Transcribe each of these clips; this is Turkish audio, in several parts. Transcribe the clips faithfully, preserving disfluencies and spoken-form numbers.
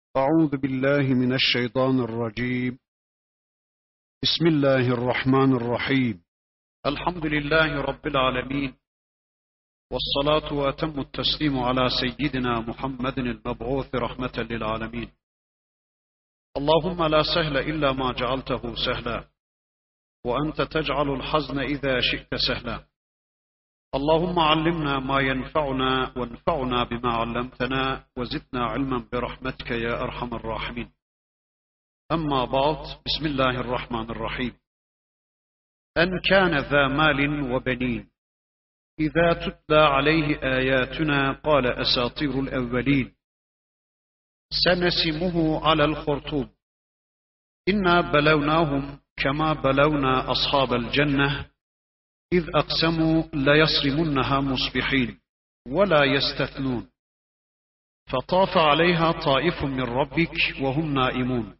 أعوذ بالله من الشيطان الرجيم. بسم الله الرحمن الرحيم. الحمد لله رب العالمين، والصلاة وأتم التسليم على سيدنا محمد المبعوث رحمة للعالمين. اللهم لا سهل إلا ما جعلته سهلا، وأنت تجعل الحزن إذا شئت سهلا. اللهم علمنا ما ينفعنا وانفعنا بما علمتنا وزدنا علما برحمتك يا أرحم الراحمين. أما بعد، بسم الله الرحمن الرحيم. أن كان ذا مال وبنين إذا تتلى عليه آياتنا قال أساطير الأولين سنسمه على الخرطوم إنا بلوناهم كما بلونا أصحاب الجنة إذ أقسموا ليصرمنها مصبحين ولا يستثنون فطاف عليها طائف من ربك وهم نائمون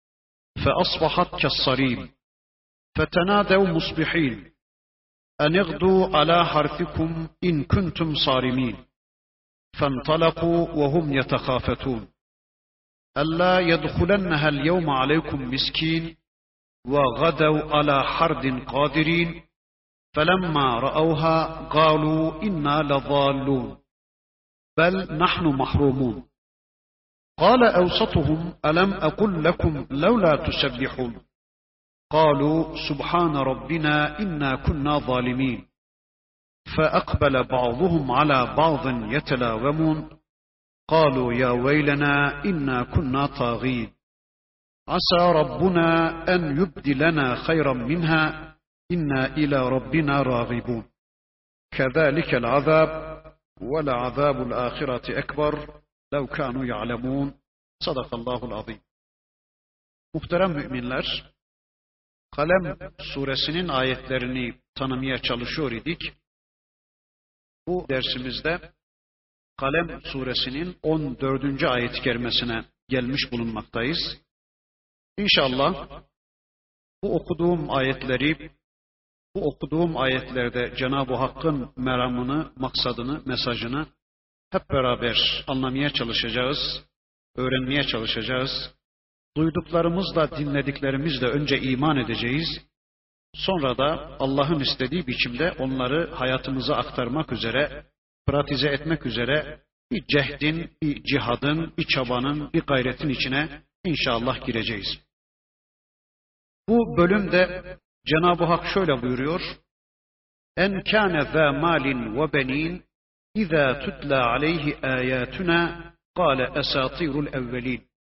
فأصبحت كالصريم فتنادوا مصبحين أن اغدوا على حرثكم إن كنتم صارمين فانطلقوا وهم يتخافتون ألا يدخلنها اليوم عليكم مسكين وغدوا على حرد قادرين فلما رأوها قالوا إنا لضالون بل نحن محرومون قال أوسطهم ألم أقل لكم لولا تسبحون قالوا سبحان ربنا إنا كنا ظالمين فأقبل بعضهم على بعض يتلاومون قالوا يا ويلنا إنا كنا طاغين عسى ربنا أن يبدلنا خيرا منها إنا إلى ربنا راغبون كذلك العذاب ولعذاب الآخرة أكبر لو كانوا يعلمون. Sadakallahul azim. Muhterem müminler, Kalem suresinin ayetlerini tanımaya çalışıyor idik. Bu dersimizde Kalem suresinin on dördüncü ayet-i kerimesine gelmiş bulunmaktayız. İnşallah bu okuduğum ayetleri, bu okuduğum ayetlerde Cenab-ı Hakk'ın meramını, maksadını, mesajını hep beraber anlamaya çalışacağız, öğrenmeye çalışacağız. Duyduklarımızla, dinlediklerimizle önce iman edeceğiz. Sonra da Allah'ın istediği biçimde onları hayatımıza aktarmak üzere, pratize etmek üzere bir cehdin, bir cihadın, bir çabanın, bir gayretin içine inşallah gireceğiz. Bu bölümde Cenab-ı Hak şöyle buyuruyor: En kâne zâ mâlin ve benîn İzâ tutlâ aleyhi âyâtuna kâle esâtîrul evvelîn.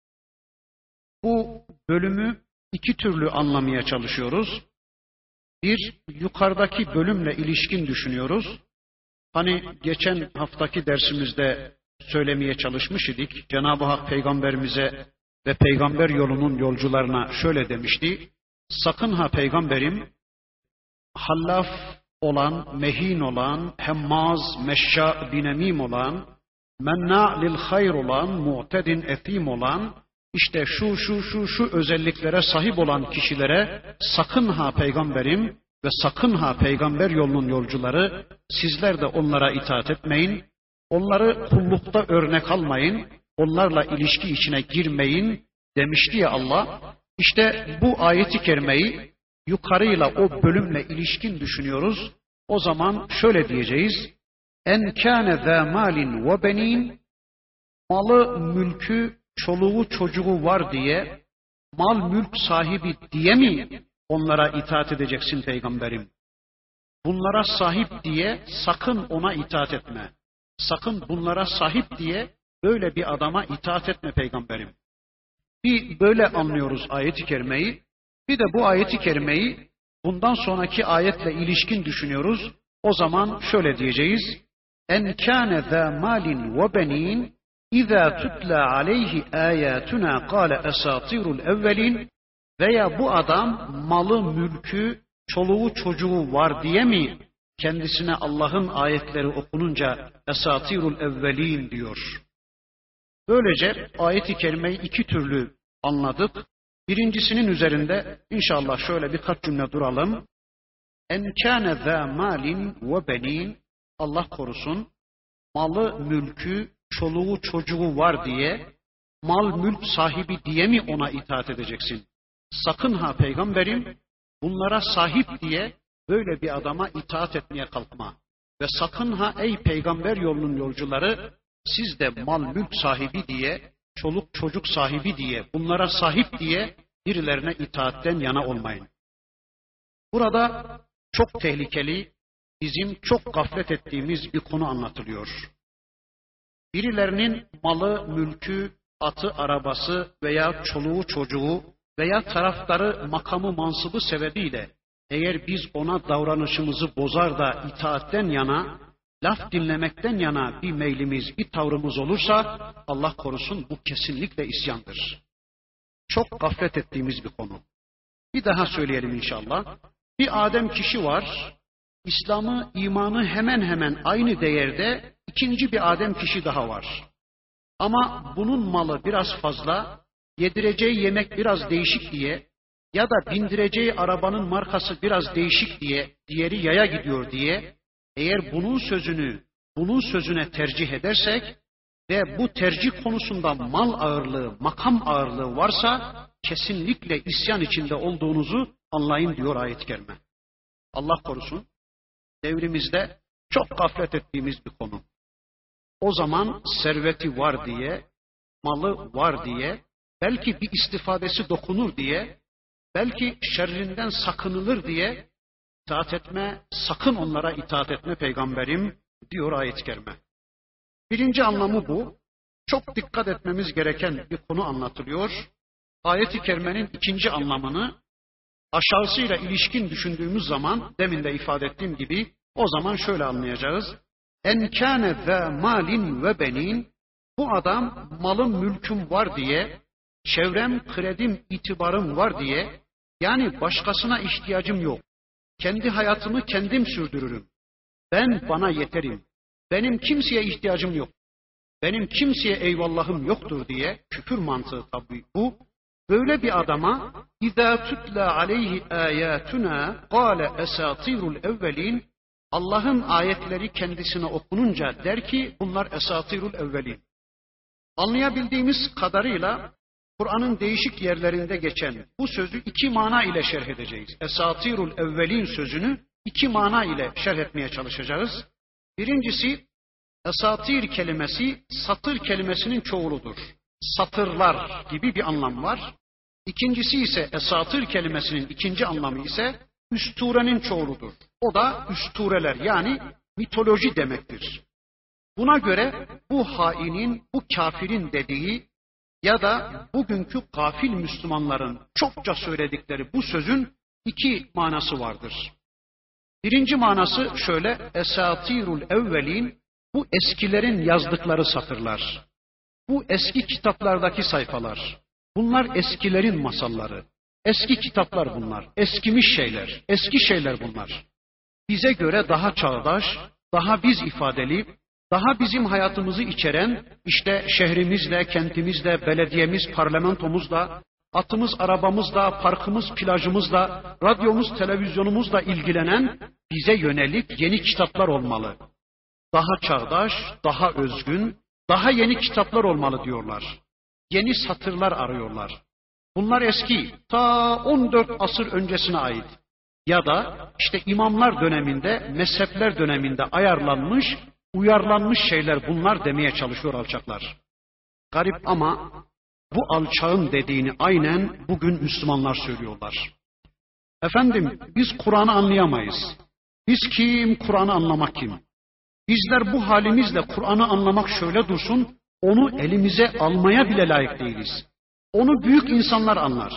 Bu bölümü iki türlü anlamaya çalışıyoruz. Bir, yukarıdaki bölümle ilişkin düşünüyoruz. Hani geçen haftaki dersimizde söylemeye çalışmış idik. Cenab-ı Hak peygamberimize ve peygamber yolunun yolcularına şöyle demişti: Sakın ha peygamberim, hallaf olan, mehin olan, hemmaz, meşşâ, binemim olan, menna' lil hayr olan, mu'tedin etim olan, işte şu şu şu şu özelliklere sahip olan kişilere sakın ha peygamberim ve sakın ha peygamber yolunun yolcuları, sizler de onlara itaat etmeyin, onları kullukta örnek almayın, onlarla ilişki içine girmeyin demişti ya Allah. İşte bu ayeti kerimeyi yukarıyla o bölümle ilişkin düşünüyoruz. O zaman şöyle diyeceğiz: En kâne zâ mâlin ve benîn, malı, mülkü, çoluğu, çocuğu var diye, mal, mülk sahibi diye mi onlara itaat edeceksin peygamberim? Bunlara sahip diye sakın ona itaat etme. Sakın bunlara sahip diye böyle bir adama itaat etme peygamberim. Bir böyle anlıyoruz ayet-i kerimeyi. Bir de bu ayet-i kerimeyi bundan sonraki ayetle ilişkin düşünüyoruz. O zaman şöyle diyeceğiz: En kâne zâ mâlin ve benîn İzâ tutlâ aleyhi âyâtuna kâle esâtîrul evvelîn. Veya bu adam malı, mülkü, çoluğu, çocuğu var diye mi kendisine Allah'ın ayetleri okununca esâtîrul evvelîn diyor? Böylece ayet-i kerimeyi iki türlü anladık. Birincisinin üzerinde inşallah şöyle birkaç cümle duralım. En kâne zâ mâlin ve benîn, Allah korusun, malı, mülkü, çoluğu, çocuğu var diye mal mülk sahibi diye mi ona itaat edeceksin? Sakın ha peygamberim, bunlara sahip diye böyle bir adama itaat etmeye kalkma. Ve sakın ha ey peygamber yolunun yolcuları, siz de mal mülk sahibi diye, çoluk çocuk sahibi diye, bunlara sahip diye birilerine itaatten yana olmayın. Burada çok tehlikeli, bizim çok gaflet ettiğimiz bir konu anlatılıyor. Birilerinin malı, mülkü, atı, arabası veya çoluğu, çocuğu veya taraftarı, makamı, mansıbı sebebiyle eğer biz ona davranışımızı bozar da itaatten yana, laf dinlemekten yana bir meylimiz, bir tavrımız olursa Allah korusun bu kesinlikle isyandır. Çok gaflet ettiğimiz bir konu. Bir daha söyleyelim inşallah. Bir Adem kişi var, İslam'ı, imanı hemen hemen aynı değerde ikinci bir Adem kişi daha var. Ama bunun malı biraz fazla, yedireceği yemek biraz değişik diye ya da bindireceği arabanın markası biraz değişik diye, diğeri yaya gidiyor diye, eğer bunun sözünü, bunun sözüne tercih edersek ve bu tercih konusunda mal ağırlığı, makam ağırlığı varsa kesinlikle isyan içinde olduğunuzu anlayın diyor ayet-i kerime. Allah korusun, devrimizde çok gaflet ettiğimiz bir konu. O zaman serveti var diye, malı var diye, belki bir istifadesi dokunur diye, belki şerrinden sakınılır diye itaat etme, sakın onlara itaat etme peygamberim diyor ayet-i kerime. Birinci anlamı bu. Çok dikkat etmemiz gereken bir konu anlatılıyor. Ayet-i kerimenin ikinci anlamını aşağısıyla ilişkin düşündüğümüz zaman, demin de ifade ettiğim gibi, o zaman şöyle anlayacağız. En kâne ve malin ve benin, bu adam malım mülküm var diye, çevrem, kredim, itibarım var diye, yani başkasına ihtiyacım yok. Kendi hayatımı kendim sürdürürüm. Ben bana yeterim. Benim kimseye ihtiyacım yok. Benim kimseye eyvallahım yoktur diye, küfür mantığı tabii bu. Böyle bir adama اِذَا تُتْلَى عَلَيْهِ آيَاتُنَا قَالَ اَسَاطِيرُ الْاَوَّلِينَ, Allah'ın ayetleri kendisine okununca der ki bunlar esatirul evvelin. Anlayabildiğimiz kadarıyla Kur'an'ın değişik yerlerinde geçen bu sözü iki mana ile şerh edeceğiz. Esatirul evvelin sözünü iki mana ile şerh etmeye çalışacağız. Birincisi, esatir kelimesi satır kelimesinin çoğuludur. Satırlar gibi bir anlam var. İkincisi ise esatır kelimesinin ikinci anlamı ise üstûrenin çoğuludur. O da üstûreler, yani mitoloji demektir. Buna göre bu hainin, bu kafirin dediği ya da bugünkü gafil Müslümanların çokça söyledikleri bu sözün iki manası vardır. Birinci manası şöyle: esatirul evvelin, bu eskilerin yazdıkları satırlar. Bu eski kitaplardaki sayfalar. Bunlar eskilerin masalları. Eski kitaplar bunlar. Eskimiş şeyler. Eski şeyler bunlar. Bize göre daha çağdaş, daha biz ifadeli, daha bizim hayatımızı içeren, işte şehrimizle, kentimizle, belediyemiz, parlamentomuzla, atımız, arabamızla, parkımız, plajımızla, radyomuz, televizyonumuzla ilgilenen bize yönelik yeni kitaplar olmalı. Daha çağdaş, daha özgün, daha yeni kitaplar olmalı diyorlar. Yeni satırlar arıyorlar. Bunlar eski, ta on dört asır öncesine ait. Ya da işte imamlar döneminde, mezhepler döneminde ayarlanmış, uyarlanmış şeyler bunlar demeye çalışıyor alçaklar. Garip ama bu alçağın dediğini aynen bugün Müslümanlar söylüyorlar. Efendim, biz Kur'an'ı anlayamayız. Biz kim, Kur'an'ı anlamak kim? Bizler bu halimizle Kur'an'ı anlamak şöyle dursun, onu elimize almaya bile layık değiliz. Onu büyük insanlar anlar.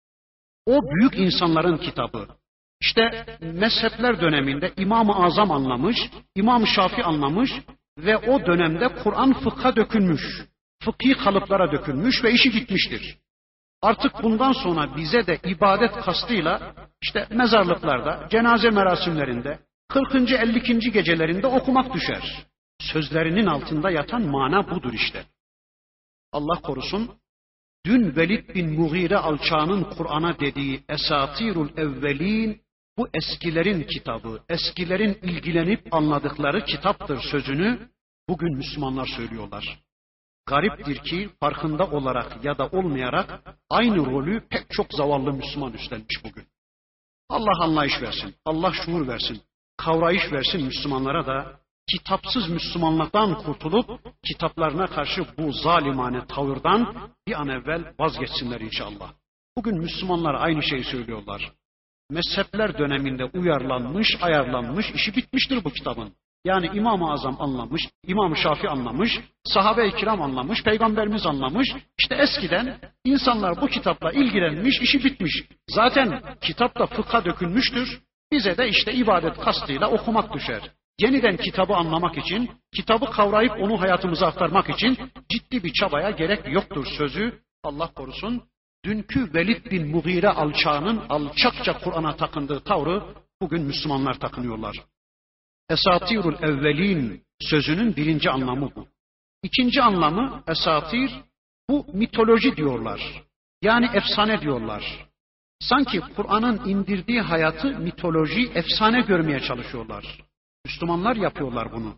O büyük insanların kitabı. İşte mezhepler döneminde İmam-ı Azam anlamış, İmam-ı Şafii anlamış ve o dönemde Kur'an fıkha dökülmüş, fıkhi kalıplara dökülmüş ve işi bitmiştir. Artık bundan sonra bize de ibadet kastıyla işte mezarlıklarda, cenaze merasimlerinde, kırkıncı elli ikinci gecelerinde okumak düşer. Sözlerinin altında yatan mana budur işte. Allah korusun, dün Velid bin Mughire alçağının Kur'an'a dediği esatirul evvelin, bu eskilerin kitabı, eskilerin ilgilenip anladıkları kitaptır sözünü bugün Müslümanlar söylüyorlar. Gariptir ki farkında olarak ya da olmayarak aynı rolü pek çok zavallı Müslüman üstlenmiş bugün. Allah anlayış versin, Allah şuur versin, kavrayış versin Müslümanlara da kitapsız Müslümanlıktan kurtulup kitaplarına karşı bu zalimane tavırdan bir an evvel vazgeçsinler inşallah. Bugün Müslümanlar aynı şeyi söylüyorlar. Mezhepler döneminde uyarlanmış, ayarlanmış, işi bitmiştir bu kitabın. Yani İmam-ı Azam anlamış, İmam-ı Şafii anlamış, sahabe-i kiram anlamış, peygamberimiz anlamış. İşte eskiden insanlar bu kitapla ilgilenmiş, işi bitmiş. Zaten kitapta fıkha dökülmüştür. Bize de işte ibadet kastıyla okumak düşer. Yeniden kitabı anlamak için, kitabı kavrayıp onu hayatımıza aktarmak için ciddi bir çabaya gerek yoktur sözü. Allah korusun. Dünkü Velid bin Mughire alçağının alçakça Kur'an'a takındığı tavrı bugün Müslümanlar takınıyorlar. Esatirul evvelin sözünün birinci anlamı bu. İkinci anlamı esatir, bu mitoloji diyorlar. Yani efsane diyorlar. Sanki Kur'an'ın indirdiği hayatı mitoloji, efsane görmeye çalışıyorlar. Müslümanlar yapıyorlar bunu.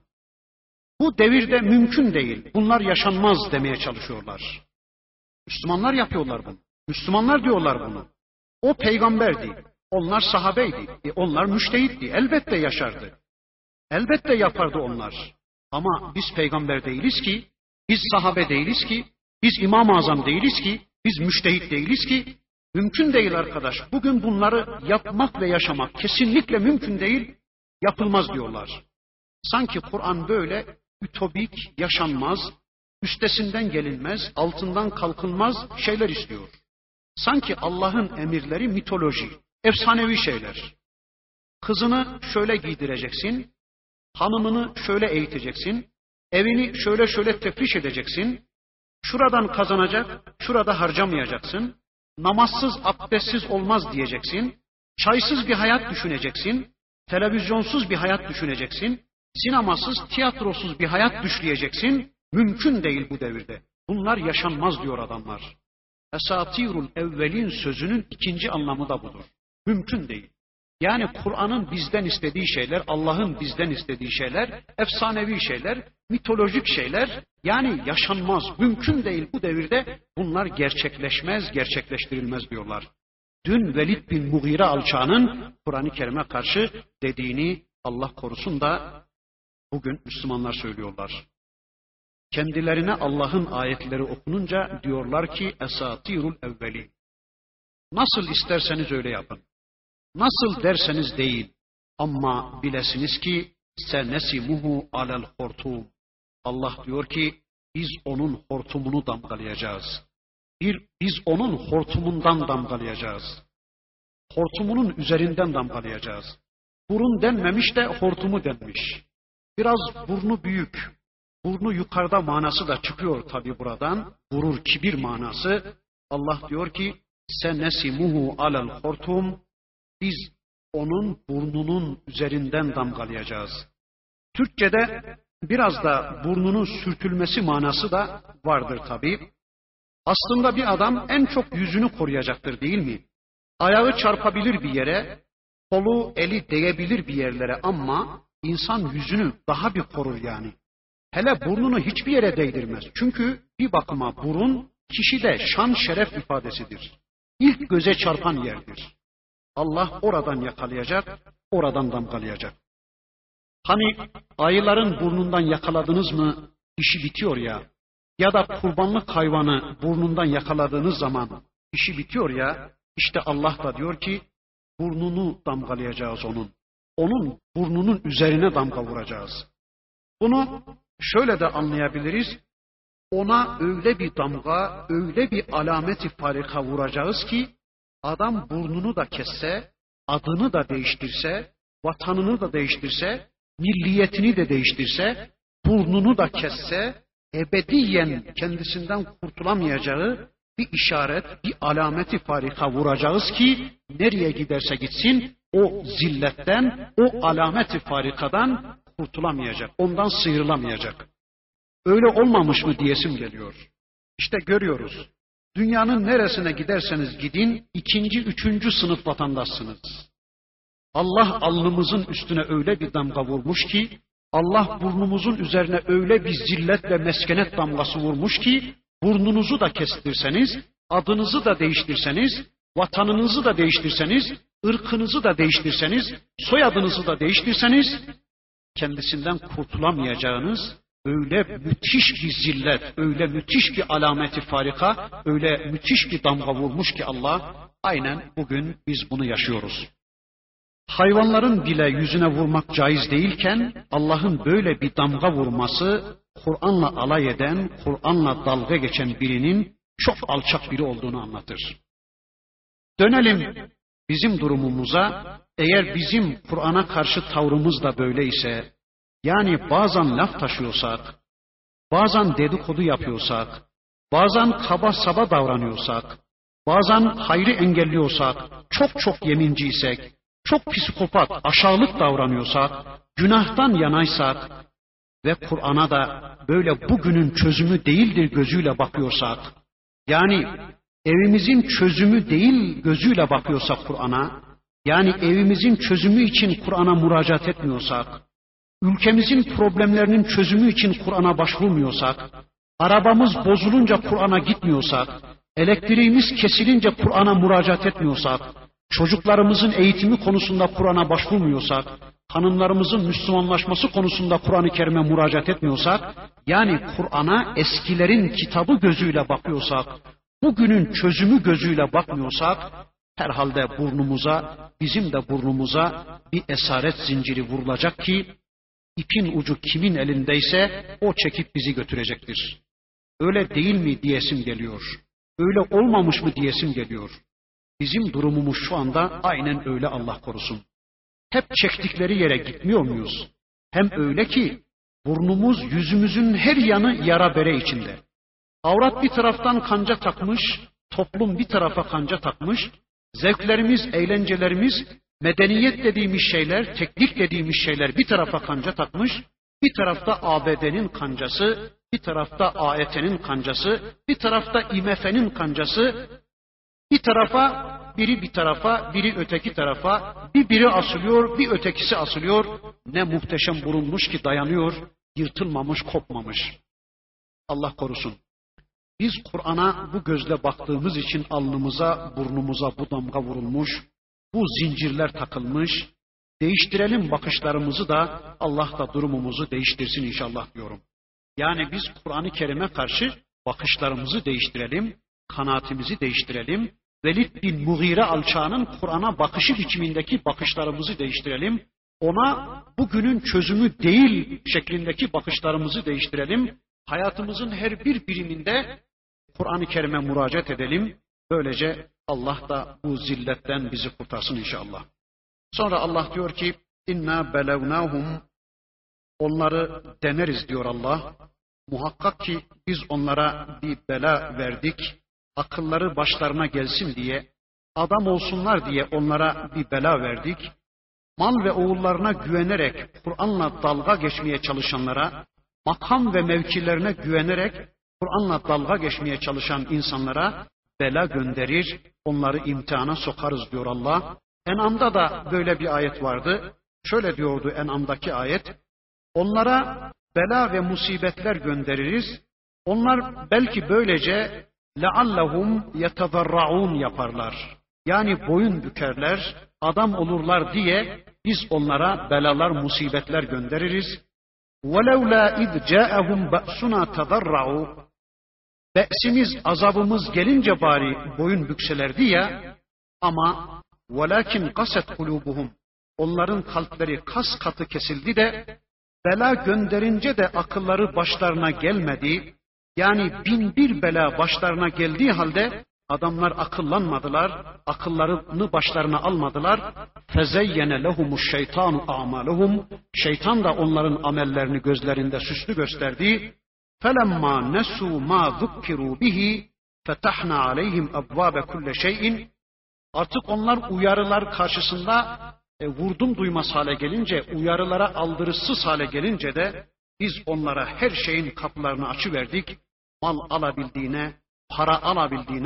Bu devirde mümkün değil, bunlar yaşanmaz demeye çalışıyorlar. Müslümanlar yapıyorlar bunu. Müslümanlar diyorlar bunu. O peygamberdi, onlar sahabeydi, e onlar müştehitti, elbette yaşardı. Elbette yapardı onlar. Ama biz peygamber değiliz ki, biz sahabe değiliz ki, biz İmam-ı Azam değiliz ki, biz müştehit değiliz ki. Mümkün değil arkadaş. Bugün bunları yapmak ve yaşamak kesinlikle mümkün değil, yapılmaz diyorlar. Sanki Kur'an böyle ütopik, yaşanmaz, üstesinden gelinmez, altından kalkılmaz şeyler istiyor. Sanki Allah'ın emirleri mitoloji, efsanevi şeyler. Kızını şöyle giydireceksin, hanımını şöyle eğiteceksin, evini şöyle şöyle tefriş edeceksin, şuradan kazanacak, şurada harcamayacaksın, namazsız, abdestsiz olmaz diyeceksin, çaysız bir hayat düşüneceksin, televizyonsuz bir hayat düşüneceksin, sinemasız, tiyatrosuz bir hayat düşleyeceksin, mümkün değil bu devirde. Bunlar yaşanmaz diyor adamlar. Esatirul evvelin sözünün ikinci anlamı da budur. Mümkün değil. Yani Kur'an'ın bizden istediği şeyler, Allah'ın bizden istediği şeyler, efsanevi şeyler, mitolojik şeyler, yani yaşanmaz, mümkün değil bu devirde bunlar gerçekleşmez, gerçekleştirilmez diyorlar. Dün Velid bin Mughire alçağının Kur'an-ı Kerim'e karşı dediğini Allah korusun da bugün Müslümanlar söylüyorlar. Kendilerine Allah'ın ayetleri okununca diyorlar ki esatirul evveli. Nasıl isterseniz öyle yapın. Nasıl derseniz değil. Ama bilesiniz ki senesimuhu alel hortum. Allah diyor ki biz onun hortumunu damgalayacağız. Bir, biz onun hortumundan damgalayacağız. Hortumunun üzerinden damgalayacağız. Burun denmemiş de hortumu denmiş. Biraz burnu büyük. Burnu yukarıda manası da çıkıyor tabi buradan. Gurur, kibir manası. Allah diyor ki senesimuhu alel hortum. Biz onun burnunun üzerinden damgalayacağız. Türkçe'de biraz da burnunun sürtülmesi manası da vardır tabi. Aslında bir adam en çok yüzünü koruyacaktır değil mi? Ayağı çarpabilir bir yere, kolu, eli değebilir bir yerlere ama insan yüzünü daha bir korur yani. Hele burnunu hiçbir yere değdirmez. Çünkü bir bakıma burun kişide şan şeref ifadesidir. İlk göze çarpan yerdir. Allah oradan yakalayacak, oradan damgalayacak. Hani ayıların burnundan yakaladınız mı işi bitiyor ya, ya da kurbanlık hayvanı burnundan yakaladığınız zaman işi bitiyor ya, işte Allah da diyor ki burnunu damgalayacağız onun. Onun burnunun üzerine damga vuracağız. Bunu şöyle de anlayabiliriz. Ona öyle bir damga, öyle bir alameti farika vuracağız ki adam burnunu da kesse, adını da değiştirse, vatanını da değiştirse, milliyetini de değiştirse, burnunu da kesse, ebediyen kendisinden kurtulamayacağı bir işaret, bir alameti farika vuracağız ki nereye giderse gitsin o zilletten, o alameti farikadan kurtulamayacak, ondan sıyrılamayacak. Öyle olmamış mı diyesim geliyor. İşte görüyoruz. Dünyanın neresine giderseniz gidin, ikinci, üçüncü sınıf vatandaşsınız. Allah alnımızın üstüne öyle bir damga vurmuş ki, Allah burnumuzun üzerine öyle bir zillet ve meskenet damgası vurmuş ki, burnunuzu da kestirseniz, adınızı da değiştirseniz, vatanınızı da değiştirseniz, ırkınızı da değiştirseniz, soyadınızı da değiştirseniz, kendisinden kurtulamayacağınız öyle müthiş bir zillet, öyle müthiş bir alameti farika, öyle müthiş bir damga vurmuş ki Allah, aynen bugün biz bunu yaşıyoruz. Hayvanların bile yüzüne vurmak caiz değilken, Allah'ın böyle bir damga vurması, Kur'an'la alay eden, Kur'an'la dalga geçen birinin çok alçak biri olduğunu anlatır. Dönelim bizim durumumuza. Eğer bizim Kur'an'a karşı tavrımız da böyleyse, yani bazen laf taşıyorsak, bazen dedikodu yapıyorsak, bazen kaba saba davranıyorsak, bazen hayrı engelliyorsak, çok çok yeminciysek, çok psikopat, aşağılık davranıyorsak, günahtan yanaysak ve Kur'an'a da böyle bugünün çözümü değildir gözüyle bakıyorsak, yani evimizin çözümü değil gözüyle bakıyorsak Kur'an'a, yani evimizin çözümü için Kur'an'a müracaat etmiyorsak, ülkemizin problemlerinin çözümü için Kur'an'a başvurmuyorsak, arabamız bozulunca Kur'an'a gitmiyorsak, elektriğimiz kesilince Kur'an'a müracaat etmiyorsak, çocuklarımızın eğitimi konusunda Kur'an'a başvurmuyorsak, hanımlarımızın Müslümanlaşması konusunda Kur'an-ı Kerim'e müracaat etmiyorsak, yani Kur'an'a eskilerin kitabı gözüyle bakıyorsak, bugünün çözümü gözüyle bakmıyorsak, herhalde burnumuza, bizim de burnumuza bir esaret zinciri vurulacak ki, ipin ucu kimin elindeyse o çekip bizi götürecektir. Öyle değil mi diyesim geliyor. Öyle olmamış mı diyesim geliyor. Bizim durumumuz şu anda aynen öyle, Allah korusun. Hep çektikleri yere gitmiyor muyuz? Hem öyle ki burnumuz, yüzümüzün her yanı yara bere içinde. Avrat bir taraftan kanca takmış, toplum bir tarafa kanca takmış, zevklerimiz, eğlencelerimiz, medeniyet dediğimiz şeyler, teknik dediğimiz şeyler bir tarafa kanca takmış, bir tarafta A B D'nin kancası, bir tarafta A E T'nin kancası, bir tarafta I M F'nin kancası, bir tarafa, biri bir tarafa, biri öteki tarafa, bir biri asılıyor, bir ötekisi asılıyor. Ne muhteşem burunmuş ki dayanıyor, yırtılmamış, kopmamış. Allah korusun. Biz Kur'an'a bu gözle baktığımız için alnımıza, burnumuza bu damga vurulmuş, bu zincirler takılmış. Değiştirelim bakışlarımızı da Allah da durumumuzu değiştirsin inşallah diyorum. Yani biz Kur'an-ı Kerim'e karşı bakışlarımızı değiştirelim, kanaatimizi değiştirelim. Velid bin Mughire alçağının Kur'an'a bakışı biçimindeki bakışlarımızı değiştirelim. Ona bugünün çözümü değil şeklindeki bakışlarımızı değiştirelim. Hayatımızın her bir biriminde Kur'an-ı Kerim'e müracaat edelim. Böylece Allah da bu zilletten bizi kurtarsın inşallah. Sonra Allah diyor ki, İnna belevnahum, onları deneriz diyor Allah. Muhakkak ki biz onlara bir bela verdik. Akılları başlarına gelsin diye, adam olsunlar diye onlara bir bela verdik. Mal ve oğullarına güvenerek Kur'an'la dalga geçmeye çalışanlara, makam ve mevkilerine güvenerek Kur'an'la dalga geçmeye çalışan insanlara bela gönderir, onları imtihana sokarız diyor Allah. En'am'da da böyle bir ayet vardı. Şöyle diyordu En'am'daki ayet. Onlara bela ve musibetler göndeririz. Onlar belki böylece leallahum yetezarraun yaparlar. Yani boyun bükerler, adam olurlar diye biz onlara belalar, musibetler göndeririz. وَلَوْلَا اِذْ جَاءَهُمْ بَأْسُنَا تَضَرَّعُوا Be'simiz, azabımız gelince bari boyun bükselerdi ya, ama وَلَكِنْ قَسَتْ قُلُوبُهُمْ onların kalpleri kas katı kesildi de, bela gönderince de akılları başlarına gelmedi. Yani bin bir bela başlarına geldiği halde adamlar akıllanmadılar, akıllarını başlarına almadılar. فَزَيَّنَ لَهُمُ الشَّيْطَانُ أَعْمَالُهُمْ Şeytan da onların amellerini gözlerinde süslü gösterdi. فَلَمَّا نَسُوا مَا ذُكِّرُوا بِهِ فَتَحْنَا عَلَيْهِمْ أَبْوَابَ كُلَّ شَيْءٍ Artık onlar uyarılar karşısında e, vurdum duymaz hale gelince, uyarılara aldırışsız hale gelince de biz onlara her şeyin kapılarını açıverdik. Mal alabildiğine, para alabildiğine,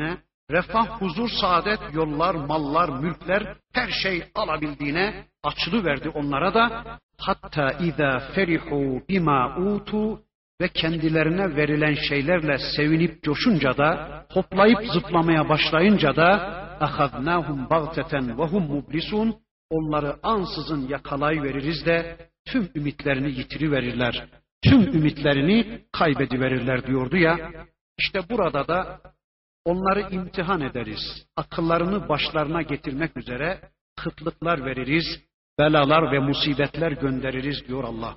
refah, huzur, saadet, yollar, mallar, mülkler, her şey alabildiğine açılıverdi onlara da. Hatta izâ ferihu bimâ utu ve kendilerine verilen şeylerle sevinip coşunca da, hoplayıp zıplamaya başlayınca da ahadnâhum bagteten ve hum mublisun, onları ansızın yakalayıveririz de tüm ümitlerini yitiriverirler. Tüm ümitlerini kaybediverirler diyordu ya. İşte burada da onları imtihan ederiz. Akıllarını başlarına getirmek üzere kıtlıklar veririz, belalar ve musibetler göndeririz diyor Allah.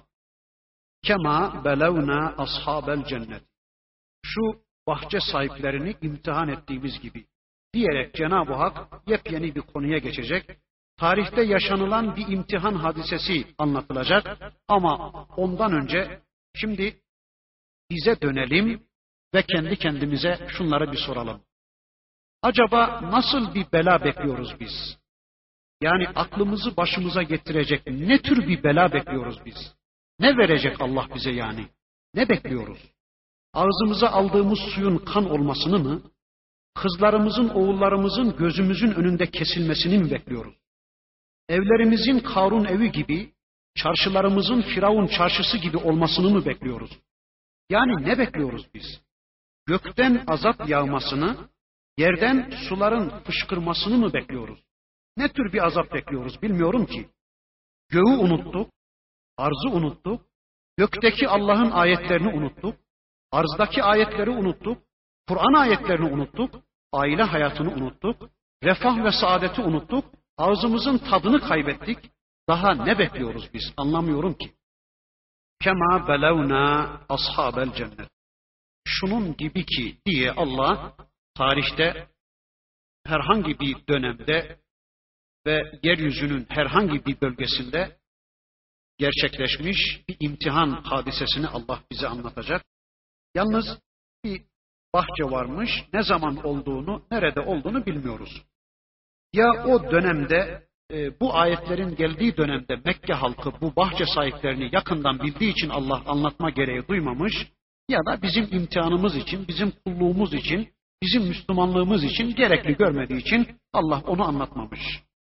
Kema belevna ashabel cennet. Şu bahçe sahiplerini imtihan ettiğimiz gibi diyerek Cenab-ı Hak yepyeni bir konuya geçecek. Tarihte yaşanılan bir imtihan hadisesi anlatılacak ama ondan önce şimdi bize dönelim ve kendi kendimize şunları bir soralım. Acaba nasıl bir bela bekliyoruz biz? Yani aklımızı başımıza getirecek ne tür bir bela bekliyoruz biz? Ne verecek Allah bize yani? Ne bekliyoruz? Ağzımıza aldığımız suyun kan olmasını mı? Kızlarımızın, oğullarımızın gözümüzün önünde kesilmesini mi bekliyoruz? Evlerimizin Karun evi gibi, çarşılarımızın Firavun çarşısı gibi olmasını mı bekliyoruz? Yani ne bekliyoruz biz? Gökten azap yağmasını, yerden suların fışkırmasını mı bekliyoruz? Ne tür bir azap bekliyoruz bilmiyorum ki. Göğü unuttuk, arzı unuttuk, gökteki Allah'ın ayetlerini unuttuk, arzdaki ayetleri unuttuk, Kur'an ayetlerini unuttuk, aile hayatını unuttuk, refah ve saadeti unuttuk, ağzımızın tadını kaybettik. Daha ne bekliyoruz biz? Anlamıyorum ki. Kema belevna ashabel cennet. Şunun gibi ki diye Allah tarihte herhangi bir dönemde ve yeryüzünün herhangi bir bölgesinde gerçekleşmiş bir imtihan hadisesini Allah bize anlatacak. Yalnız bir bahçe varmış, ne zaman olduğunu, nerede olduğunu bilmiyoruz. Ya o dönemde, e, bu ayetlerin geldiği dönemde Mekke halkı bu bahçe sahiplerini yakından bildiği için Allah anlatma gereği duymamış, ya da bizim imtihanımız için, bizim kulluğumuz için, bizim Müslümanlığımız için gerekli görmediği için Allah onu anlatmamış.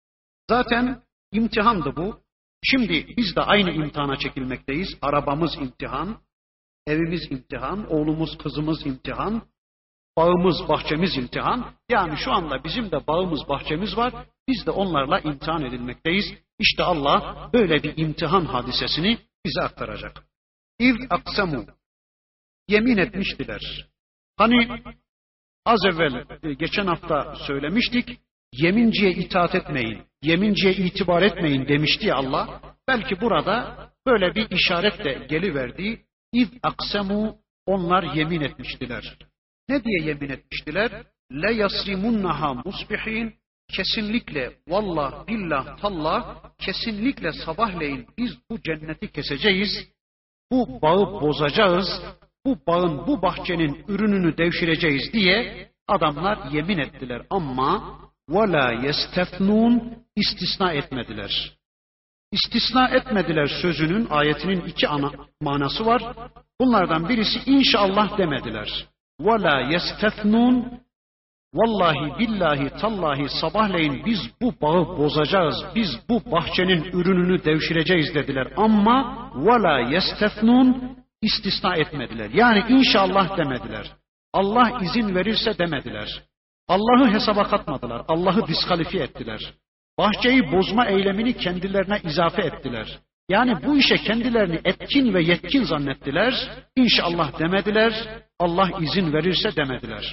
Zaten imtihandı bu. Şimdi biz de aynı imtihana çekilmekteyiz. Arabamız imtihan, evimiz imtihan, oğlumuz, kızımız imtihan, bağımız, bahçemiz imtihan. Yani şu anda bizim de bağımız, bahçemiz var. Biz de onlarla imtihan edilmekteyiz. İşte Allah böyle bir imtihan hadisesini bize aktaracak. İz aksamu. Yemin etmiştiler. Hani az evvel geçen hafta söylemiştik. Yeminciye itaat etmeyin, yeminciye itibar etmeyin demişti ya Allah. Belki burada böyle bir işaret de geliverdi. İz aksemu, onlar yemin etmiştiler. Ne diye yemin etmiştiler? Le yasrimunnaha musbihin. Kesinlikle, vallah, billah, tallah, kesinlikle sabahleyin biz bu cenneti keseceğiz. Bu bağı bozacağız. Bu bağın, bu bahçenin ürününü devşireceğiz diye adamlar yemin ettiler ama وَلَا يَسْتَفْنُونَ istisna etmediler. İstisna etmediler sözünün, ayetinin iki ana manası var. Bunlardan birisi inşallah demediler. وَلَا يَسْتَفْنُونَ Vallahi billahi tallahi sabahleyin biz bu bağı bozacağız, biz bu bahçenin ürününü devşireceğiz dediler. Ama وَلَا يَسْتَفْنُونَ istisna etmediler. Yani inşallah demediler. Allah izin verirse demediler. Allah'ı hesaba katmadılar. Allah'ı diskalifiye ettiler. Bahçeyi bozma eylemini kendilerine izafe ettiler. Yani bu işe kendilerini etkin ve yetkin zannettiler. İnşallah demediler. Allah izin verirse demediler.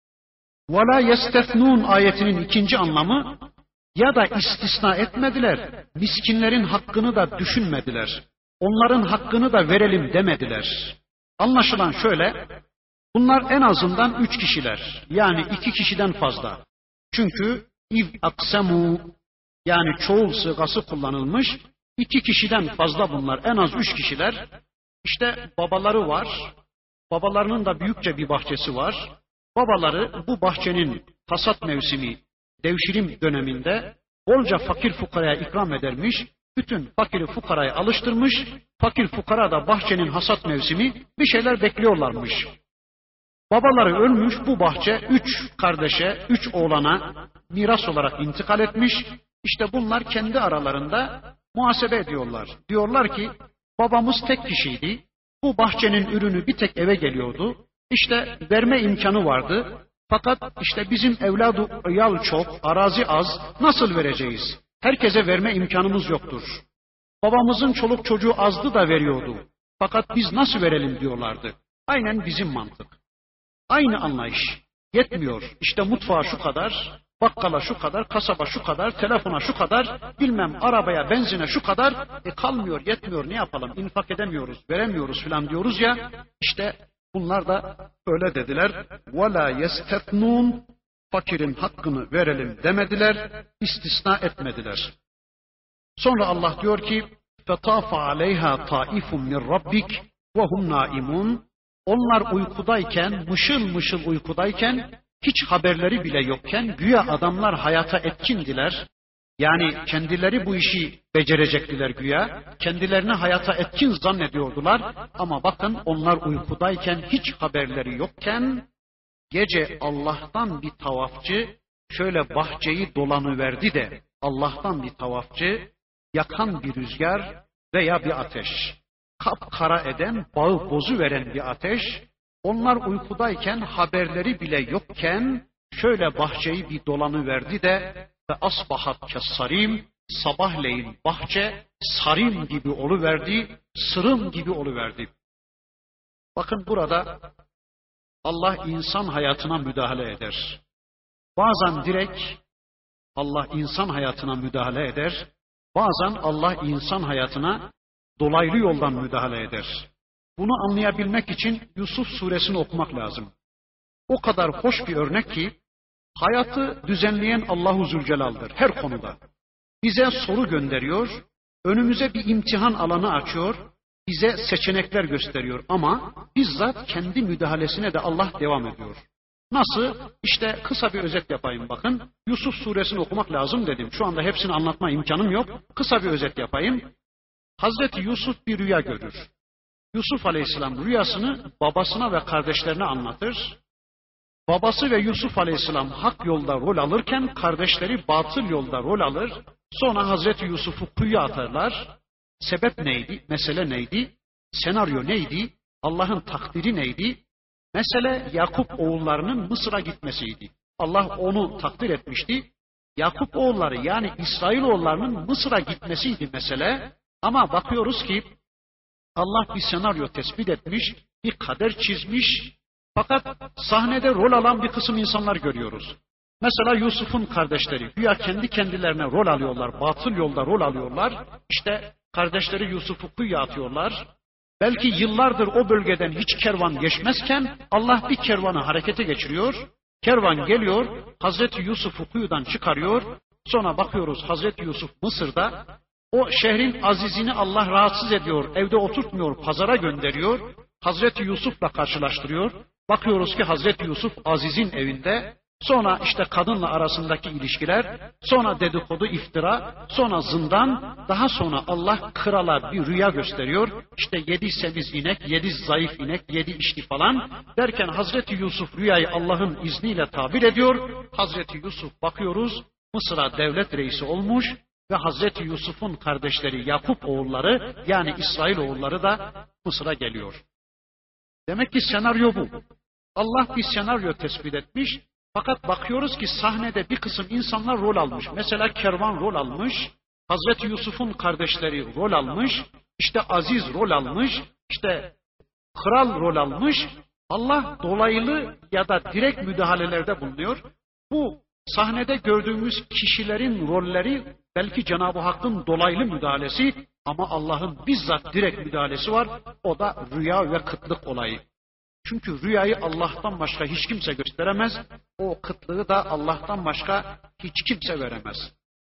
وَلَا يَسْتَثْنُونَ ayetinin ikinci anlamı, ya da istisna etmediler. Miskinlerin hakkını da düşünmediler. Onların hakkını da verelim demediler. Anlaşılan şöyle, bunlar en azından üç kişiler. Yani iki kişiden fazla. Çünkü iz aksamu, yani çoğul sığası kullanılmış. İki kişiden fazla bunlar. En az üç kişiler. İşte babaları var. Babalarının da büyükçe bir bahçesi var. Babaları bu bahçenin hasat mevsimi, devşirim döneminde bolca fakir fukaraya ikram edermiş. Bütün fakiri fukarayı alıştırmış. Fakir fukara da bahçenin hasat mevsimi bir şeyler bekliyorlarmış. Babaları ölmüş, bu bahçe üç kardeşe, üç oğlana miras olarak intikal etmiş. İşte bunlar kendi aralarında muhasebe ediyorlar. Diyorlar ki babamız tek kişiydi. Bu bahçenin ürünü bir tek eve geliyordu. İşte verme imkanı vardı. Fakat işte bizim evladı yal çok, arazi az, nasıl vereceğiz? Herkese verme imkanımız yoktur. Babamızın çoluk çocuğu azdı da veriyordu. Fakat biz nasıl verelim diyorlardı. Aynen bizim mantık. Aynı anlayış. Yetmiyor. İşte mutfağa şu kadar, bakkala şu kadar, kasaba şu kadar, telefona şu kadar, bilmem arabaya, benzine şu kadar. E kalmıyor, yetmiyor, ne yapalım? İnfak edemiyoruz, veremiyoruz filan diyoruz ya. İşte bunlar da öyle dediler. وَلَا يَسْتَثْنُونَ Fakirin hakkını verelim demediler, istisna etmediler. Sonra Allah diyor ki فَطَافَ عَلَيْهَا طَائِفٌ مِّنْ رَبِّكَ وَهُمْ نَائِمُونَ Onlar uykudayken, mışıl mışıl uykudayken, hiç haberleri bile yokken güya adamlar hayata etkindiler. Yani kendileri bu işi becerecektiler güya. Kendilerini hayata etkin zannediyordular. Ama bakın onlar uykudayken, hiç haberleri yokken, gece Allah'tan bir tavafçı şöyle bahçeyi dolanıverdi de, Allah'tan bir tavafçı, yakan bir rüzgar veya bir ateş, kapkara eden, bağı bozuveren bir ateş, onlar uykudayken haberleri bile yokken şöyle bahçeyi bir dolanıverdi de ve asbahat kessarim, sabahleyin bahçe sarim gibi oluverdi, sırım gibi oluverdi. Bakın burada Allah insan hayatına müdahale eder. Bazen direkt Allah insan hayatına müdahale eder. Bazen Allah insan hayatına dolaylı yoldan müdahale eder. Bunu anlayabilmek için Yusuf suresini okumak lazım. O kadar hoş bir örnek ki hayatı düzenleyen Allahu Zülcelal'dır her konuda. Bize soru gönderiyor, önümüze bir imtihan alanı açıyor, bize seçenekler gösteriyor ama bizzat kendi müdahalesine de Allah devam ediyor. Nasıl? İşte kısa bir özet yapayım bakın. Yusuf suresini okumak lazım dedim. Şu anda hepsini anlatma imkanım yok. Kısa bir özet yapayım. Hazreti Yusuf bir rüya görür. Yusuf Aleyhisselam rüyasını babasına ve kardeşlerine anlatır. Babası ve Yusuf Aleyhisselam hak yolda rol alırken kardeşleri batıl yolda rol alır. Sonra Hazreti Yusuf'u kuyuya atarlar. Sebep neydi? Mesele neydi? Senaryo neydi? Allah'ın takdiri neydi? Mesele Yakup oğullarının Mısır'a gitmesiydi. Allah onu takdir etmişti. Yakup oğulları yani İsrailoğullarının Mısır'a gitmesiydi mesele. Ama bakıyoruz ki Allah bir senaryo tespit etmiş, bir kader çizmiş. Fakat sahnede rol alan bir kısım insanlar görüyoruz. Mesela Yusuf'un kardeşleri güya kendi kendilerine rol alıyorlar, batıl yolda rol alıyorlar. İşte kardeşleri Yusuf'u kuyuya atıyorlar. Belki yıllardır o bölgeden hiç kervan geçmezken Allah bir kervanı harekete geçiriyor. Kervan geliyor, Hazreti Yusuf'u kuyudan çıkarıyor. Sonra bakıyoruz Hazreti Yusuf Mısır'da. O şehrin azizini Allah rahatsız ediyor, evde oturtmuyor, pazara gönderiyor. Hazreti Yusuf'la karşılaştırıyor. Bakıyoruz ki Hazreti Yusuf azizin evinde. Sonra işte kadınla arasındaki ilişkiler, sonra dedikodu, iftira, sonra zindan, daha sonra Allah krala bir rüya gösteriyor. İşte yedi semiz inek, yedi zayıf inek, yedi içti falan derken Hazreti Yusuf rüyayı Allah'ın izniyle tabir ediyor. Hazreti Yusuf bakıyoruz Mısır'a devlet reisi olmuş ve Hazreti Yusuf'un kardeşleri Yakup oğulları yani İsrail oğulları da Mısır'a geliyor. Demek ki senaryo bu. Allah bir senaryo tespit etmiş. Fakat bakıyoruz ki sahnede bir kısım insanlar rol almış. Mesela kervan rol almış, Hazreti Yusuf'un kardeşleri rol almış, işte Aziz rol almış, işte kral rol almış. Allah dolaylı ya da direkt müdahalelerde bulunuyor. Bu sahnede gördüğümüz kişilerin rolleri belki Cenab-ı Hakk'ın dolaylı müdahalesi ama Allah'ın bizzat direkt müdahalesi var. O da rüya ve kıtlık olayı. Çünkü rüyayı Allah'tan başka hiç kimse gösteremez. O kıtlığı da Allah'tan başka hiç kimse veremez.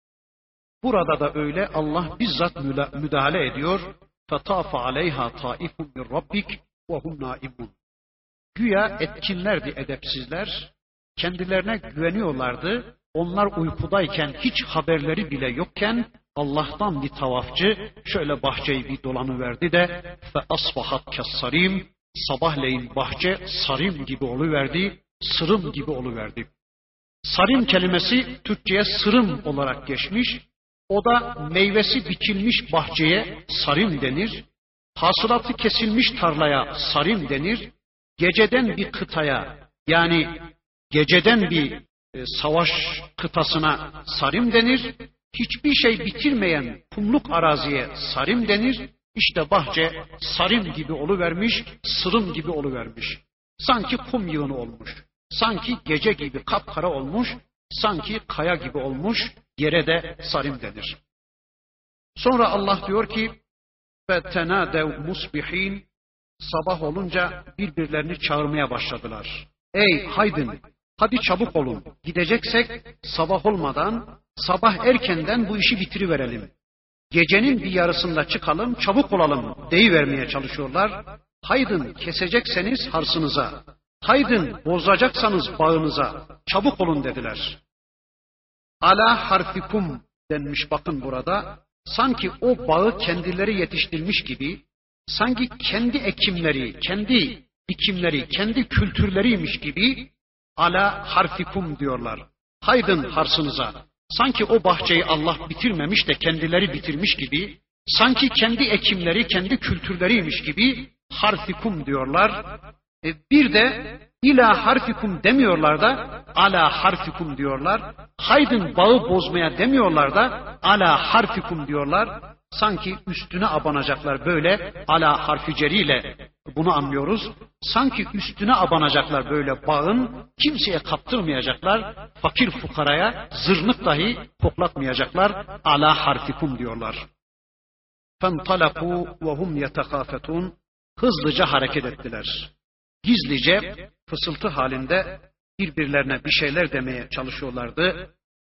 Burada da öyle Allah bizzat müdahale ediyor. فَطَافَ عَلَيْهَا طَائِفٌ مِّنْ رَبِّكَ وَهُمْ نَائِمُونَ Güya etkinlerdi edepsizler. Kendilerine güveniyorlardı. Onlar uykudayken hiç haberleri bile yokken Allah'tan bir tavafçı şöyle bahçeyi bir dolanıverdi de فَأَصْبَحَتْ كَالصَّرِيمِ sabahleyin bahçe sarim gibi oluverdi, sırım gibi oluverdi. Sarim kelimesi Türkçe'ye sırım olarak geçmiş. O da meyvesi biçilmiş bahçeye sarim denir. Hasılatı kesilmiş tarlaya sarim denir. Geceden bir kıtaya, yani geceden bir e, savaş kıtasına sarim denir. Hiçbir şey bitirmeyen kumluk araziye sarim denir. İşte bahçe sarim gibi oluvermiş, sırım gibi oluvermiş. Sanki kum yığını olmuş. Sanki gece gibi kapkara olmuş. Sanki kaya gibi olmuş. Yere de sarim denir. Sonra Allah diyor ki فَتَنَادَوْ مُصْبِح۪ينَ Sabah olunca birbirlerini çağırmaya başladılar. Ey haydın, hadi çabuk olun. Gideceksek sabah olmadan, sabah erkenden bu işi bitiriverelim. Gecenin bir yarısında çıkalım, çabuk olalım deyivermeye çalışıyorlar. Haydın kesecekseniz harsınıza, haydın bozacaksanız bağınıza, çabuk olun dediler. Ala harfikum denmiş bakın burada. Sanki o bağı kendileri yetiştirmiş gibi, sanki kendi ekimleri, kendi dikimleri, kendi kültürleriymiş gibi ala harfikum diyorlar. Haydın harsınıza. Sanki o bahçeyi Allah bitirmemiş de kendileri bitirmiş gibi, sanki kendi ekimleri, kendi kültürleriymiş gibi harfikum diyorlar. E bir de ila harfikum demiyorlar da ala harfikum diyorlar. Haydın bağı bozmaya demiyorlar da ala harfikum diyorlar. Sanki üstüne abanacaklar böyle ala harfi ceriyle bunu anlıyoruz. Sanki üstüne abanacaklar böyle bağın, kimseye kaptırmayacaklar. Fakir fukaraya zırnık dahi koklatmayacaklar. Ala harfikum diyorlar. فَانْطَلَقُوا وَهُمْ يَتَخَافَتُونَ Hızlıca hareket ettiler. Gizlice, fısıltı halinde birbirlerine bir şeyler demeye çalışıyorlardı.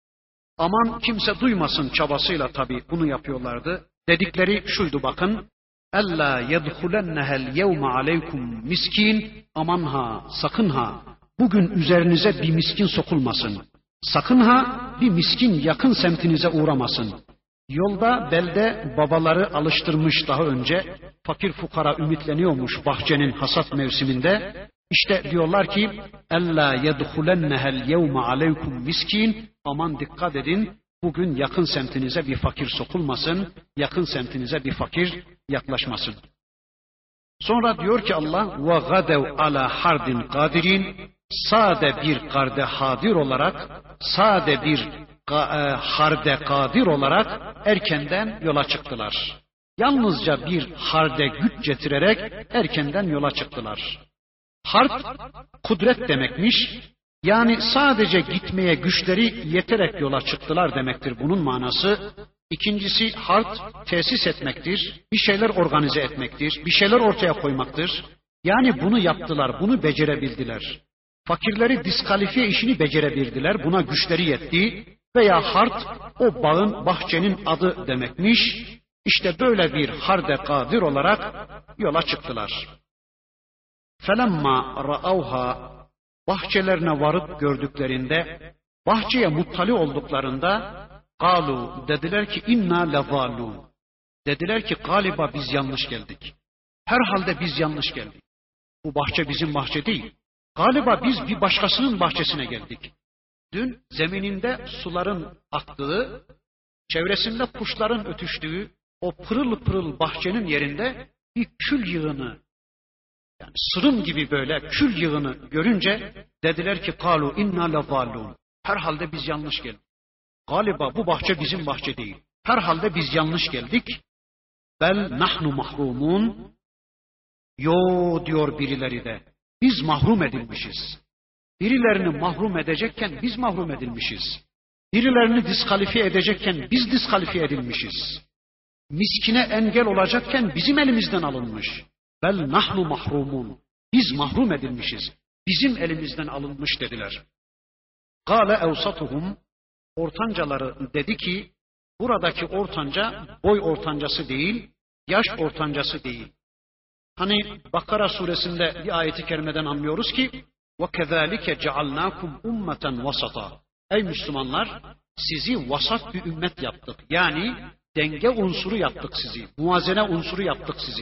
Aman kimse duymasın çabasıyla tabii bunu yapıyorlardı. Dedikleri şuydu bakın. Ella yedhulennehel yevme aleykum miskin. Aman ha, sakın ha. Bugün üzerinize bir miskin sokulmasın. Sakın ha, bir miskin yakın semtinize uğramasın. Yolda belde babaları alıştırmış daha önce. Fakir fukara ümitleniyormuş bahçenin hasat mevsiminde. İşte diyorlar ki ella yedhulennehel yevme aleykum miskin. Aman dikkat edin. Bugün yakın semtinize bir fakir sokulmasın, yakın semtinize bir fakir yaklaşmasın. Sonra diyor ki Allah, وَغَدَوْ عَلَى حَرْدٍ قَادِرِينَ Sade bir karde hadir olarak, sade bir harde kadir olarak erkenden yola çıktılar. Yalnızca bir harde güç getirerek erkenden yola çıktılar. Hard, kudret demekmiş. Yani sadece gitmeye güçleri yeterek yola çıktılar demektir bunun manası. İkincisi hard, tesis etmektir, bir şeyler organize etmektir, bir şeyler ortaya koymaktır. Yani bunu yaptılar, bunu becerebildiler. Fakirleri diskalifiye işini becerebildiler, buna güçleri yetti. Veya hard, o bağın, bahçenin adı demekmiş. İşte böyle bir harde kadir olarak yola çıktılar. فَلَمَّا رَأَوْهَا Bahçelerine varıp gördüklerinde, bahçeye muttali olduklarında, قَالُوا dediler ki inna lezalun. Dediler ki galiba biz yanlış geldik. Herhalde biz yanlış geldik. Bu bahçe bizim bahçe değil. Galiba biz bir başkasının bahçesine geldik. Dün zemininde suların aktığı, çevresinde kuşların ötüştüğü, o pırıl pırıl bahçenin yerinde bir kül yığını, yani sırım gibi böyle kül yığını görünce dediler ki kalu inna lezallun. Herhalde biz yanlış geldik. Galiba bu bahçe bizim bahçe değil. Herhalde biz yanlış geldik. Bel nahnu mahrumun. Yo diyor birileri de. Biz mahrum edilmişiz. Birilerini mahrum edecekken biz mahrum edilmişiz. Birilerini diskalifiye edecekken biz diskalifiye edilmişiz. Miskine engel olacakken bizim elimizden alınmış. Bel nahnu mahrumun. Biz mahrum edilmişiz. Bizim elimizden alınmış dediler. Kâle evsatuhum. Ortancaları dedi ki, buradaki ortanca boy ortancası değil, yaş ortancası değil. Hani Bakara suresinde bir ayeti kerimeden anlıyoruz ki, وَكَذَٰلِكَ جَعَلْنَاكُمْ اُمَّةً وَسَطًا Ey Müslümanlar, sizi vasat bir ümmet yaptık. Yani denge unsuru yaptık sizi, muvazene unsuru yaptık sizi.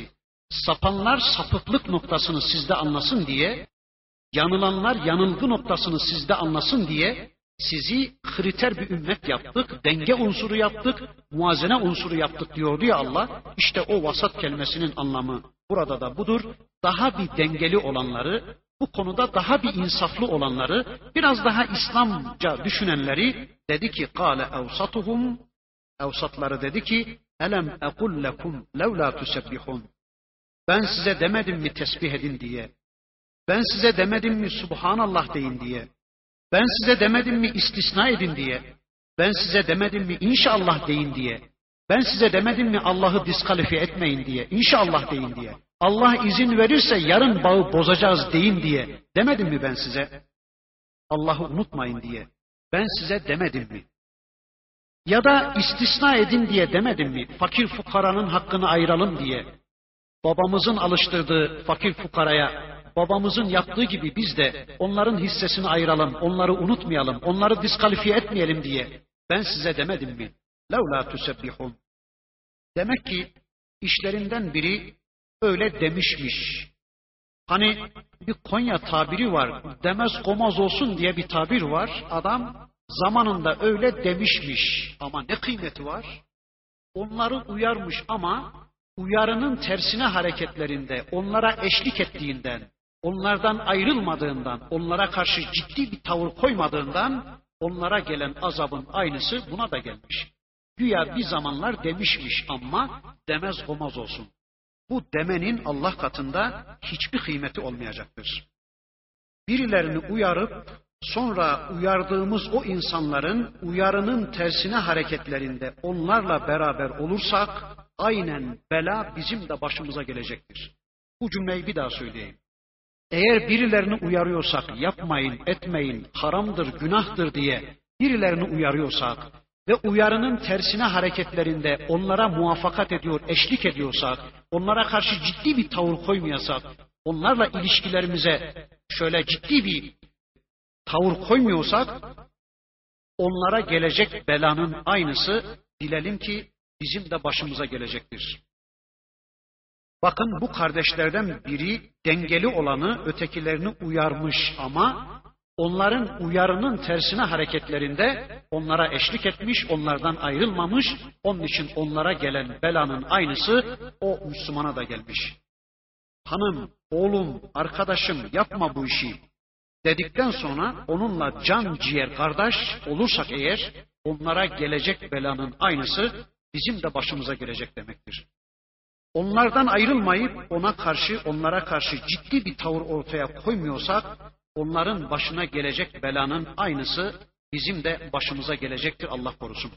sapanlar sapıklık noktasını sizde anlasın diye, yanılanlar yanılgı noktasını sizde anlasın diye sizi kriter bir ümmet yaptık, denge unsuru yaptık, muazene unsuru yaptık diyordu ya Allah. İşte o vasat kelimesinin anlamı burada da budur. Daha bir dengeli olanları, bu konuda daha bir insaflı olanları, biraz daha İslamca düşünenleri dedi ki قَالَ اَوْسَطُهُمْ Evsatları dedi ki elem ekul lekum levla tusebbihun. Ben size demedim mi tesbih edin diye. Ben size demedim mi Subhanallah deyin diye. Ben size demedim mi istisna edin diye. Ben size demedim mi inşallah deyin diye. Ben size demedim mi Allah'ı diskalifiye etmeyin diye. İnşallah deyin diye. Allah izin verirse yarın bağı bozacağız deyin diye. Demedim mi ben size? Allah'ı unutmayın diye. Ben size demedim mi? Ya da istisna edin diye demedim mi? Fakir fukaranın hakkını ayıralım diye. Babamızın alıştırdığı fakir fukaraya, babamızın yaptığı gibi biz de onların hissesini ayıralım, onları unutmayalım, onları diskalifiye etmeyelim diye. Ben size demedim mi? لَوْلَا تُسَبِّحُونَ. Demek ki işlerinden biri öyle demişmiş. Hani bir Konya tabiri var, demez komaz olsun diye bir tabir var. Adam zamanında öyle demişmiş ama ne kıymeti var? Onları uyarmış ama uyarının tersine hareketlerinde onlara eşlik ettiğinden, onlardan ayrılmadığından, onlara karşı ciddi bir tavır koymadığından onlara gelen azabın aynısı buna da gelmiş. Güya bir zamanlar demişmiş ama demez olmaz olsun. Bu demenin Allah katında hiçbir kıymeti olmayacaktır. Birilerini uyarıp sonra uyardığımız o insanların uyarının tersine hareketlerinde onlarla beraber olursak aynen bela bizim de başımıza gelecektir. Bu cümleyi bir daha söyleyeyim. Eğer birilerini uyarıyorsak yapmayın, etmeyin, haramdır, günahtır diye birilerini uyarıyorsak ve uyarının tersine hareketlerinde onlara muvaffakat ediyor, eşlik ediyorsak, onlara karşı ciddi bir tavır koymuyorsak, onlarla ilişkilerimize şöyle ciddi bir tavır koymuyorsak, onlara gelecek belanın aynısı bilelim ki bizim de başımıza gelecektir. Bakın bu kardeşlerden biri dengeli olanı ötekilerini uyarmış ama onların uyarının tersine hareketlerinde onlara eşlik etmiş, onlardan ayrılmamış, onun için onlara gelen belanın aynısı o Müslümana da gelmiş. Hanım, oğlum, arkadaşım yapma bu işi dedikten sonra onunla can ciğer kardeş olursak eğer onlara gelecek belanın aynısı bizim de başımıza gelecek demektir. Onlardan ayrılmayıp ona karşı, onlara karşı ciddi bir tavır ortaya koymuyorsak onların başına gelecek belanın aynısı bizim de başımıza gelecektir, Allah korusun.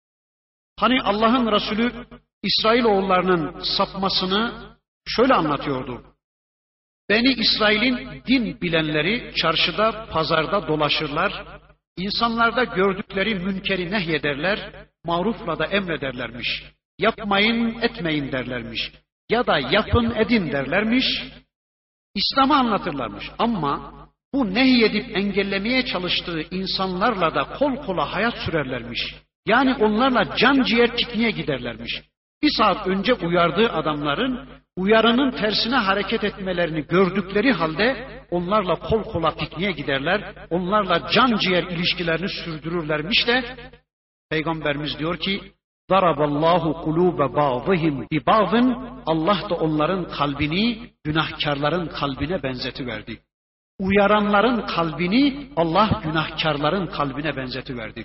Hani Allah'ın Resulü İsrailoğullarının sapmasını şöyle anlatıyordu. Beni İsrail'in din bilenleri çarşıda, pazarda dolaşırlar, insanlarda gördükleri münkeri nehyederler, marufla da emrederlermiş. Yapmayın, etmeyin derlermiş. Ya da yapın, edin derlermiş. İslam'ı anlatırlarmış. Ama bu nehyedip engellemeye çalıştığı insanlarla da kol kola hayat sürerlermiş. Yani onlarla can ciğer pikniğe giderlermiş. Bir saat önce uyardığı adamların uyarının tersine hareket etmelerini gördükleri halde onlarla kol kola pikniğe giderler. Onlarla can ciğer ilişkilerini sürdürürlermiş de Peygamberimiz diyor ki Daraballahu kulube ba'dihim bi ba'din. Allah da onların kalbini günahkarların kalbine benzetiverdi. Uyaranların kalbini Allah günahkarların kalbine benzetiverdi.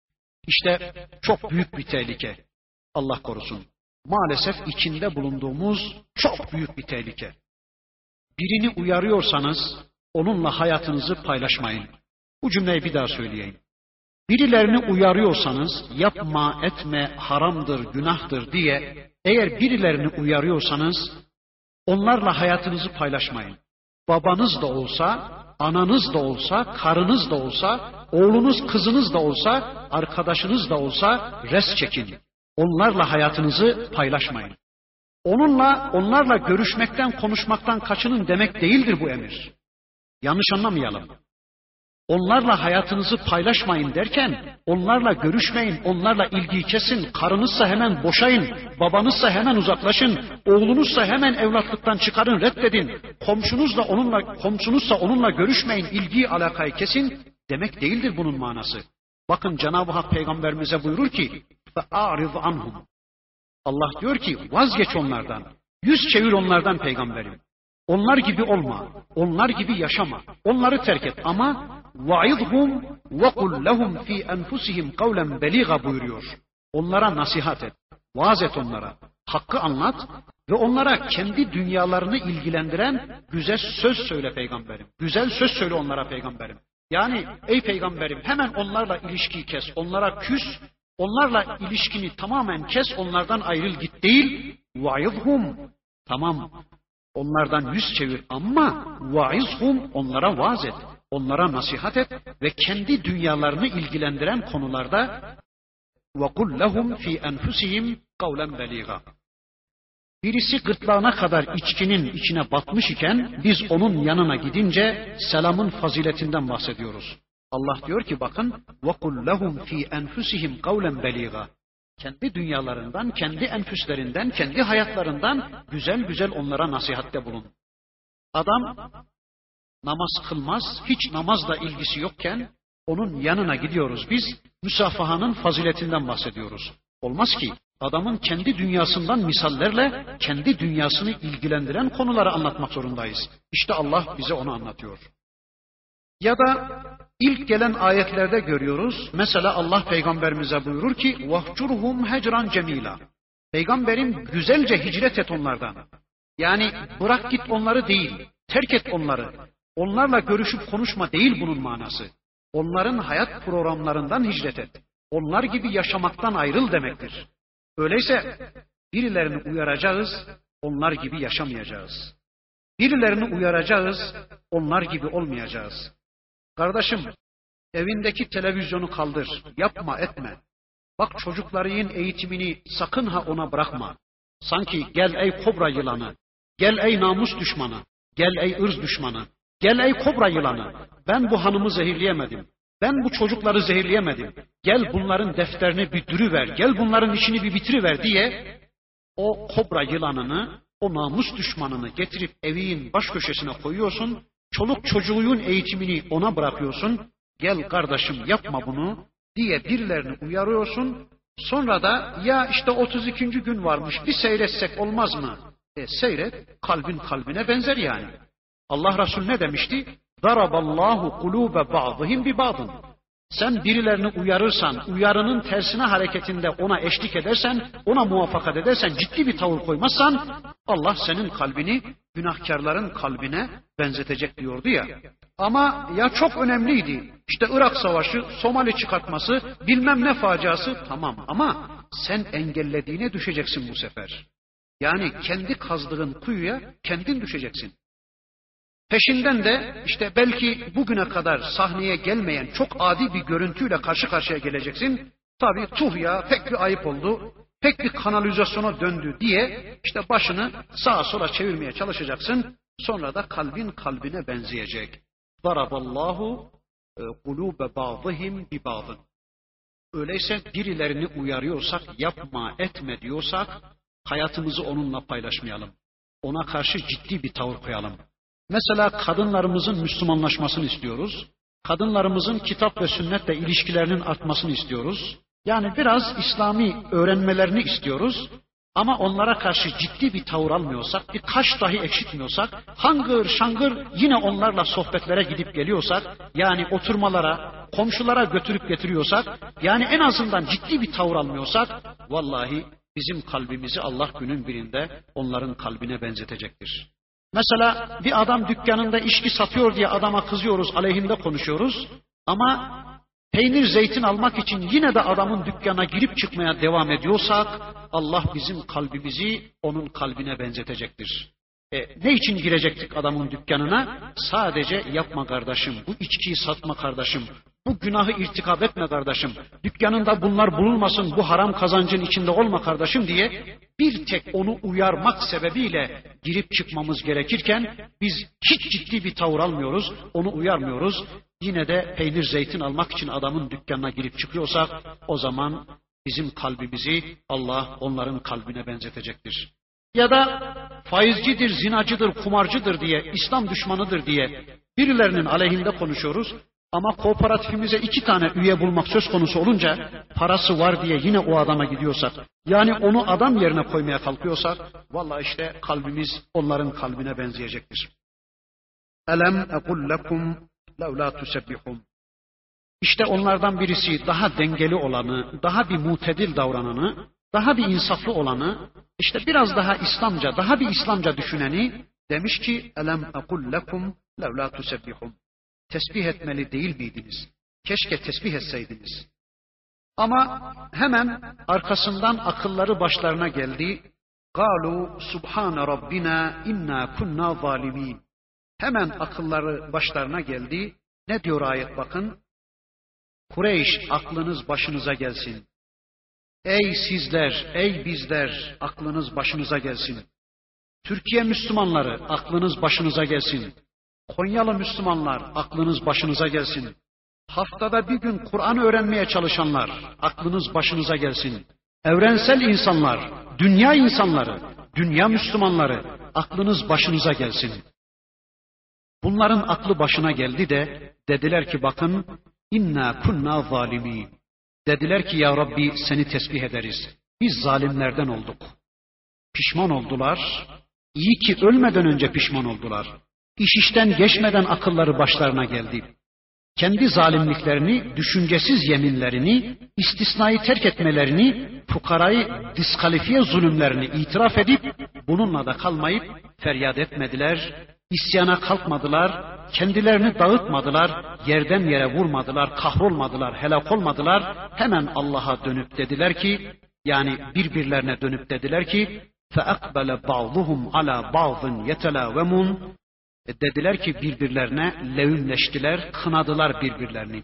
İşte çok büyük bir tehlike. Allah korusun. Maalesef içinde bulunduğumuz çok büyük bir tehlike. Birini uyarıyorsanız onunla hayatınızı paylaşmayın. Bu cümleyi bir daha söyleyeyim. Birilerini uyarıyorsanız yapma, etme, haramdır, günahtır diye eğer birilerini uyarıyorsanız onlarla hayatınızı paylaşmayın. Babanız da olsa, ananız da olsa, karınız da olsa, oğlunuz, kızınız da olsa, arkadaşınız da olsa res çekin. Onlarla hayatınızı paylaşmayın. Onunla, onlarla görüşmekten, konuşmaktan kaçının demek değildir bu emir. Yanlış anlamayalım. onlarla hayatınızı paylaşmayın derken, onlarla görüşmeyin, onlarla ilgiyi kesin, karınızsa hemen boşayın, babanızsa hemen uzaklaşın, oğlunuzsa hemen evlatlıktan çıkarın, reddedin, komşunuzla onunla, komşunuzsa onunla görüşmeyin, ilgiyi alakayı kesin demek değildir bunun manası. Bakın Cenab-ı Hak Peygamberimize buyurur ki, فَاَعْرِضْ عَنْهُمْ. Allah diyor ki vazgeç onlardan, yüz çevir onlardan peygamberim. Onlar gibi olma, onlar gibi yaşama, onları terk et ama وَعِظْهُمْ وَقُلْ لَهُمْ ف۪ي أَنْفُسِهِمْ قَوْلًا بَلِيغًا buyuruyor. Onlara nasihat et, vaaz et onlara, hakkı anlat ve onlara kendi dünyalarını ilgilendiren güzel söz söyle peygamberim. Güzel söz söyle onlara peygamberim. Yani ey peygamberim hemen onlarla ilişkiyi kes, onlara küs, onlarla ilişkini tamamen kes, onlardan ayrıl git değil. وَعِظْهُمْ tamam. Onlardan yüz çevir ama vaizhum onlara vaaz et, onlara nasihat et ve kendi dünyalarını ilgilendiren konularda وَقُلْ لَهُمْ ف۪ي أَنْفُسِهِمْ قَوْلًا بَلِيغًا. Birisi gırtlağına kadar içkinin içine batmış iken biz onun yanına gidince selamın faziletinden bahsediyoruz. Allah diyor ki bakın وَقُلْ لَهُمْ ف۪ي أَنْفُسِهِمْ قَوْلًا بَلِيغًا. Kendi dünyalarından, kendi enfüslerinden, kendi hayatlarından güzel güzel onlara nasihatte bulun. Adam namaz kılmaz, hiç namazla ilgisi yokken onun yanına gidiyoruz biz, müsafahanın faziletinden bahsediyoruz. Olmaz ki adamın kendi dünyasından misallerle kendi dünyasını ilgilendiren konuları anlatmak zorundayız. İşte Allah bize onu anlatıyor. Ya da ilk gelen ayetlerde görüyoruz. Mesela Allah peygamberimize buyurur ki وَحْجُرْهُمْ هَجْرًا جَمِيلًا. Peygamberim güzelce hicret et onlardan. Yani bırak git onları değil, terk et onları. Onlarla görüşüp konuşma değil bunun manası. Onların hayat programlarından hicret et. Onlar gibi yaşamaktan ayrıl demektir. Öyleyse birilerini uyaracağız, onlar gibi yaşamayacağız. Birilerini uyaracağız, onlar gibi olmayacağız. Kardeşim, evindeki televizyonu kaldır, yapma etme. Bak çocukların eğitimini sakın ha ona bırakma. Sanki gel ey kobra yılanı, gel ey namus düşmanı, gel ey ırz düşmanı, gel ey kobra yılanı. Ben bu hanımı zehirleyemedim, ben bu çocukları zehirleyemedim. Gel bunların defterini bir dürüver, gel bunların işini bir bitiriver diye o kobra yılanını, o namus düşmanını getirip evin baş köşesine koyuyorsun. Çoluk çocuğun eğitimini ona bırakıyorsun. Gel kardeşim yapma bunu diye birilerini uyarıyorsun. Sonra da ya işte otuz ikinci gün varmış bir seyretsek olmaz mı? E seyret, kalbin kalbine benzer yani. Allah Resulü ne demişti? Daraballahu kulube ba'dihim bi ba'din. Sen birilerini uyarırsan, uyarının tersine hareketinde ona eşlik edersen, ona muvaffakat edersen, ciddi bir tavır koymazsan, Allah senin kalbini günahkarların kalbine benzetecek diyordu ya. Ama ya çok önemliydi, işte Irak Savaşı, Somali çıkartması, bilmem ne faciası, tamam ama sen engellediğine düşeceksin bu sefer. Yani kendi kazdığın kuyuya kendin düşeceksin. Peşinden de işte belki bugüne kadar sahneye gelmeyen çok adi bir görüntüyle karşı karşıya geleceksin. Tabii tuh ya pek bir ayıp oldu, pek bir kanalizasyona döndü diye işte başını sağa sola çevirmeye çalışacaksın. Sonra da kalbin kalbine benzeyecek. Daraballahu kulube ba'dihim bi ba'din. Öyleyse birilerini uyarıyorsak, yapma etme diyorsak hayatımızı onunla paylaşmayalım. Ona karşı ciddi bir tavır koyalım. Mesela kadınlarımızın Müslümanlaşmasını istiyoruz. Kadınlarımızın kitap ve sünnetle ilişkilerinin artmasını istiyoruz. Yani biraz İslami öğrenmelerini istiyoruz. Ama onlara karşı ciddi bir tavır almıyorsak, bir kaş dahi ekşitmiyorsak, hangır şangır yine onlarla sohbetlere gidip geliyorsak, yani oturmalara, komşulara götürüp getiriyorsak, yani en azından ciddi bir tavır almıyorsak, vallahi bizim kalbimizi Allah günün birinde onların kalbine benzetecektir. Mesela bir adam dükkanında içki satıyor diye adama kızıyoruz, aleyhinde konuşuyoruz. Ama peynir zeytin almak için yine de adamın dükkana girip çıkmaya devam ediyorsak, Allah bizim kalbimizi onun kalbine benzetecektir. E, ne için girecektik adamın dükkanına? Sadece yapma kardeşim, bu içkiyi satma kardeşim, bu günahı irtikab etme kardeşim, dükkanında bunlar bulunmasın, bu haram kazancın içinde olma kardeşim diye bir tek onu uyarmak sebebiyle girip çıkmamız gerekirken biz hiç ciddi bir tavır almıyoruz, onu uyarmıyoruz. yine de peynir zeytin almak için adamın dükkanına girip çıkıyorsak, o zaman bizim kalbimizi Allah onların kalbine benzetecektir. Ya da faizcidir, zinacıdır, kumarcıdır diye, İslam düşmanıdır diye birilerinin aleyhinde konuşuyoruz. Ama kooperatifimize iki tane üye bulmak söz konusu olunca parası var diye yine o adama gidiyorsak, yani onu adam yerine koymaya kalkıyorsak, vallahi işte kalbimiz onların kalbine benzeyecektir. Elem ekul lekum levla tusebbihun. İşte onlardan birisi daha dengeli olanı, daha bir mutedil davrananı, daha bir insaflı olanı, işte biraz daha İslamca, daha bir İslamca düşüneni demiş ki elem ekul lekum levla tusebbihun. Tesbih etmeli değil miydiniz? Keşke tesbih etseydiniz. Ama hemen arkasından akılları başlarına geldi. Galu subhane rabbina inna kunna zalimin. Hemen akılları başlarına geldi. Ne diyor ayet bakın? Kureyş aklınız başınıza gelsin. Ey sizler, ey bizler aklınız başınıza gelsin. Türkiye Müslümanları aklınız başınıza gelsin. Konyalı Müslümanlar aklınız başınıza gelsin. Haftada bir gün Kur'an öğrenmeye çalışanlar aklınız başınıza gelsin. Evrensel insanlar, dünya insanları, dünya Müslümanları aklınız başınıza gelsin. Bunların aklı başına geldi de dediler ki bakın inna kunna zalimin. Dediler ki ya Rabbi seni tesbih ederiz. Biz zalimlerden olduk. Pişman oldular. İyi ki ölmeden önce pişman oldular. İş işten geçmeden akılları başlarına geldi. Kendi zalimliklerini, düşüncesiz yeminlerini, istisnayı terk etmelerini, fukarayı diskalifiye zulümlerini itiraf edip bununla da kalmayıp feryat etmediler, isyana kalkmadılar, kendilerini dağıtmadılar, yerden yere vurmadılar, kahrolmadılar, helak olmadılar. Hemen Allah'a dönüp dediler ki, yani birbirlerine dönüp dediler ki, فَاَقْبَلَ بَعْضُهُمْ عَلَى بَعْضٍ يَتَلَاوَمُونَ Dediler ki birbirlerine levimleştiler, kınadılar birbirlerini.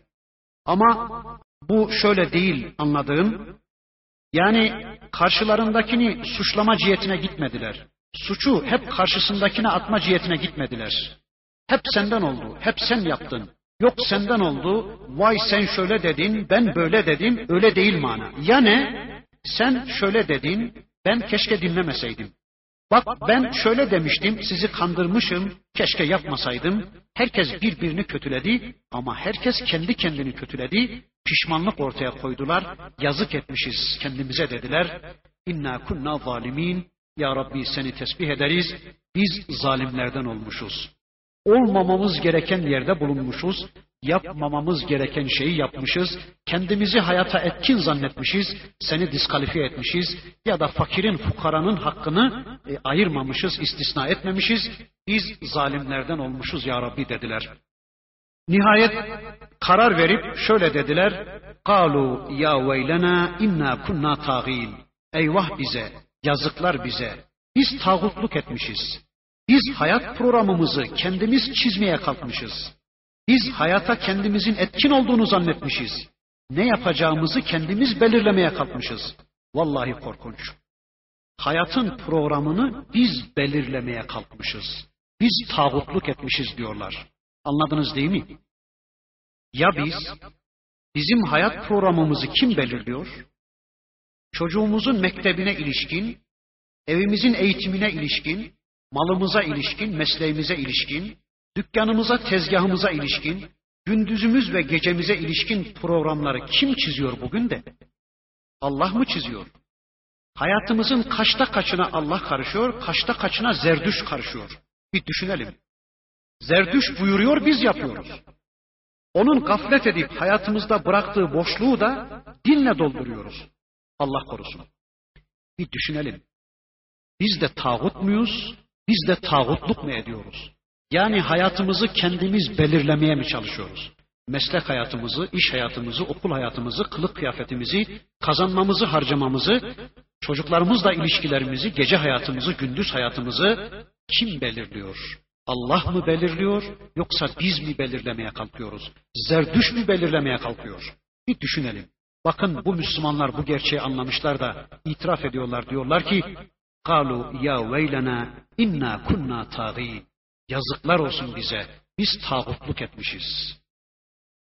Ama bu şöyle değil anladığım, yani karşılarındakini suçlama cihetine gitmediler. Suçu hep karşısındakine atma cihetine gitmediler. Hep senden oldu, hep sen yaptın. Yok senden oldu, vay sen şöyle dedin, ben böyle dedim, öyle değil mana. Yani sen şöyle dedin, ben keşke dinlemeseydim. Bak ben şöyle demiştim, sizi kandırmışım, keşke yapmasaydım. Herkes birbirini kötüledi ama herkes kendi kendini kötüledi. Pişmanlık ortaya koydular, yazık etmişiz kendimize dediler. İnna kunna zalimin, ya Rabbi seni tesbih ederiz, biz zalimlerden olmuşuz. Olmamamız gereken yerde bulunmuşuz, yapmamamız gereken şeyi yapmışız, kendimizi hayata etkin zannetmişiz, seni diskalifiye etmişiz ya da fakirin, fukaranın hakkını e, ayırmamışız, istisna etmemişiz, biz zalimlerden olmuşuz ya Rabbi dediler. Nihayet karar verip şöyle dediler, قَالُوا يَا وَيْلَنَا اِنَّا كُنَّا تَاغِينَ Eyvah bize, yazıklar bize, biz tağutluk etmişiz. Biz hayat programımızı kendimiz çizmeye kalkmışız. Biz hayata kendimizin etkin olduğunu zannetmişiz. Ne yapacağımızı kendimiz belirlemeye kalkmışız. Vallahi korkunç. Hayatın programını biz belirlemeye kalkmışız. Biz tağutluk etmişiz diyorlar. Anladınız değil mi? Ya biz, bizim hayat programımızı kim belirliyor? Çocuğumuzun mektebine ilişkin, evimizin eğitimine ilişkin, malımıza ilişkin, mesleğimize ilişkin, dükkanımıza, tezgahımıza ilişkin, gündüzümüz ve gecemize ilişkin programları kim çiziyor bugün de? Allah mı çiziyor? Hayatımızın kaçta kaçına Allah karışıyor, kaçta kaçına Zerdüş karışıyor? Bir düşünelim. Zerdüş buyuruyor, biz yapıyoruz. Onun gaflet edip hayatımızda bıraktığı boşluğu da dinle dolduruyoruz. Allah korusun. Bir düşünelim. Biz de tağut muyuz? Biz de tağutluk mu ediyoruz? Yani hayatımızı kendimiz belirlemeye mi çalışıyoruz? Meslek hayatımızı, iş hayatımızı, okul hayatımızı, kılık kıyafetimizi, kazanmamızı, harcamamızı, çocuklarımızla ilişkilerimizi, gece hayatımızı, gündüz hayatımızı kim belirliyor? Allah mı belirliyor yoksa biz mi belirlemeye kalkıyoruz? Zerdüş mü belirlemeye kalkıyor? Bir düşünelim. Bakın bu Müslümanlar bu gerçeği anlamışlar da itiraf ediyorlar. Diyorlar ki قَالُوا يَا وَيْلَنَا اِنَّا كُنَّا تَاغِينَ Yazıklar olsun bize. Biz tağutluk etmişiz.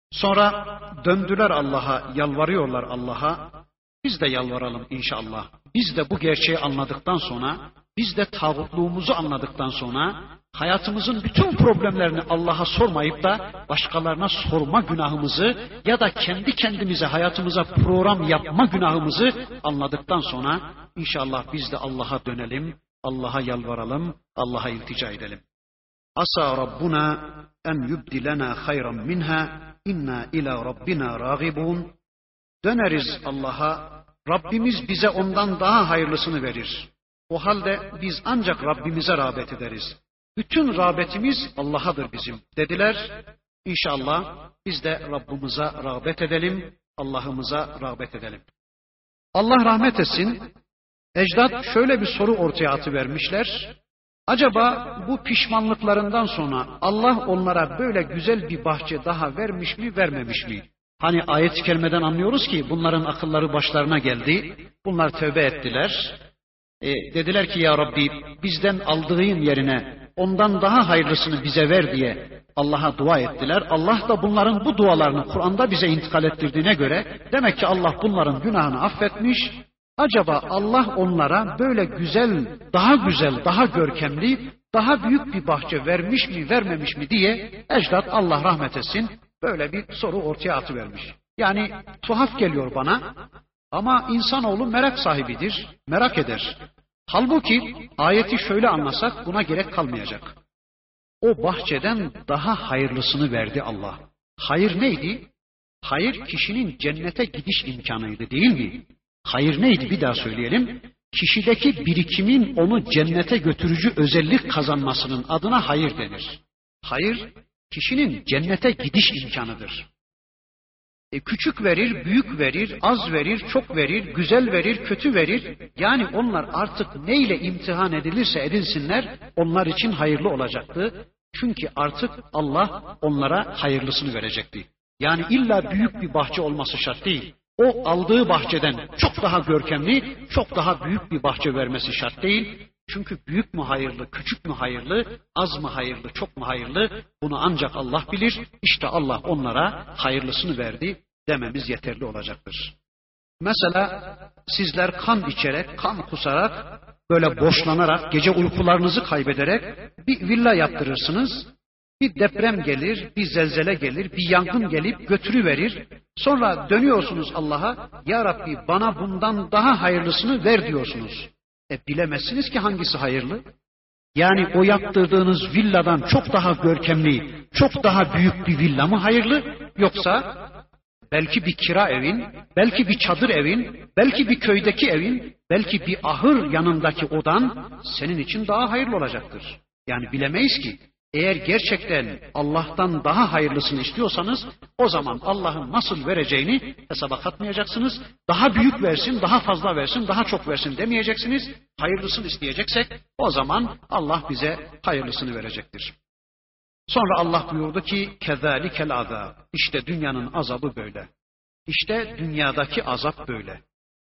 Sonra döndüler Allah'a, yalvarıyorlar Allah'a. Biz de yalvaralım inşallah. Biz de bu gerçeği anladıktan sonra, biz de tağutluğumuzu anladıktan sonra, hayatımızın bütün problemlerini Allah'a sormayıp da başkalarına sorma günahımızı ya da kendi kendimize hayatımıza program yapma günahımızı anladıktan sonra inşallah biz de Allah'a dönelim, Allah'a yalvaralım, Allah'a iltica edelim. Asa Rabbuna en yubdilena hayran minha inna ila rabbina ragibun. Döneriz Allah'a, Rabbimiz bize ondan daha hayırlısını verir. O halde biz ancak Rabbimize rağbet ederiz. Bütün rağbetimiz Allah'adır bizim dediler. İnşallah biz de Rabbimize rağbet edelim, Allah'ımıza rağbet edelim. Allah rahmet etsin. Ecdat şöyle bir soru ortaya atıvermişler. Acaba bu pişmanlıklarından sonra Allah onlara böyle güzel bir bahçe daha vermiş mi, vermemiş mi? Hani ayet-i kerimeden anlıyoruz ki bunların akılları başlarına geldi. Bunlar tövbe ettiler. E, dediler ki ya Rabbi bizden aldığın yerine ondan daha hayırlısını bize ver diye Allah'a dua ettiler. Allah da bunların bu dualarını Kur'an'da bize intikal ettirdiğine göre demek ki Allah bunların günahını affetmiş. Acaba Allah onlara böyle güzel, daha güzel, daha görkemli, daha büyük bir bahçe vermiş mi, vermemiş mi diye ecdat Allah rahmet etsin böyle bir soru ortaya atıvermiş. Yani tuhaf geliyor bana ama insanoğlu merak sahibidir, merak eder. Halbuki ayeti şöyle anlasak buna gerek kalmayacak. O bahçeden daha hayırlısını verdi Allah. Hayır neydi? Hayır kişinin cennete gidiş imkanıydı değil mi? Hayır neydi bir daha söyleyelim. Kişideki birikimin onu cennete götürücü özellik kazanmasının adına hayır denir. Hayır kişinin cennete gidiş imkanıdır. E, küçük verir, büyük verir, az verir, çok verir, güzel verir, kötü verir. Yani onlar artık neyle imtihan edilirse edilsinler onlar için hayırlı olacaktı. Çünkü artık Allah onlara hayırlısını verecekti. Yani illa büyük bir bahçe olması şart değil. O aldığı bahçeden çok daha görkemli, çok daha büyük bir bahçe vermesi şart değil. Çünkü büyük mü hayırlı, küçük mü hayırlı, az mı hayırlı, çok mu hayırlı bunu ancak Allah bilir. İşte Allah onlara hayırlısını verdi dememiz yeterli olacaktır. Mesela sizler kan içerek, kan kusarak, böyle boşlanarak, gece uykularınızı kaybederek bir villa yaptırırsınız. Bir deprem gelir, bir zelzele gelir, bir yangın gelip götürüverir. Sonra dönüyorsunuz Allah'a, ya Rabbi bana bundan daha hayırlısını ver diyorsunuz. E bilemezsiniz ki hangisi hayırlı? Yani o yaptırdığınız villadan çok daha görkemli, çok daha büyük bir villa mı hayırlı? Yoksa belki bir kira evin, belki bir çadır evin, belki bir köydeki evin, belki bir ahır yanındaki odan senin için daha hayırlı olacaktır. Yani bilemeyiz ki. Eğer gerçekten Allah'tan daha hayırlısını istiyorsanız o zaman Allah'ın nasıl vereceğini hesaba katmayacaksınız. Daha büyük versin, daha fazla versin, daha çok versin demeyeceksiniz. Hayırlısını isteyeceksek o zaman Allah bize hayırlısını verecektir. Sonra Allah buyurdu ki kezalikel azab. İşte dünyanın azabı böyle. İşte dünyadaki azap böyle.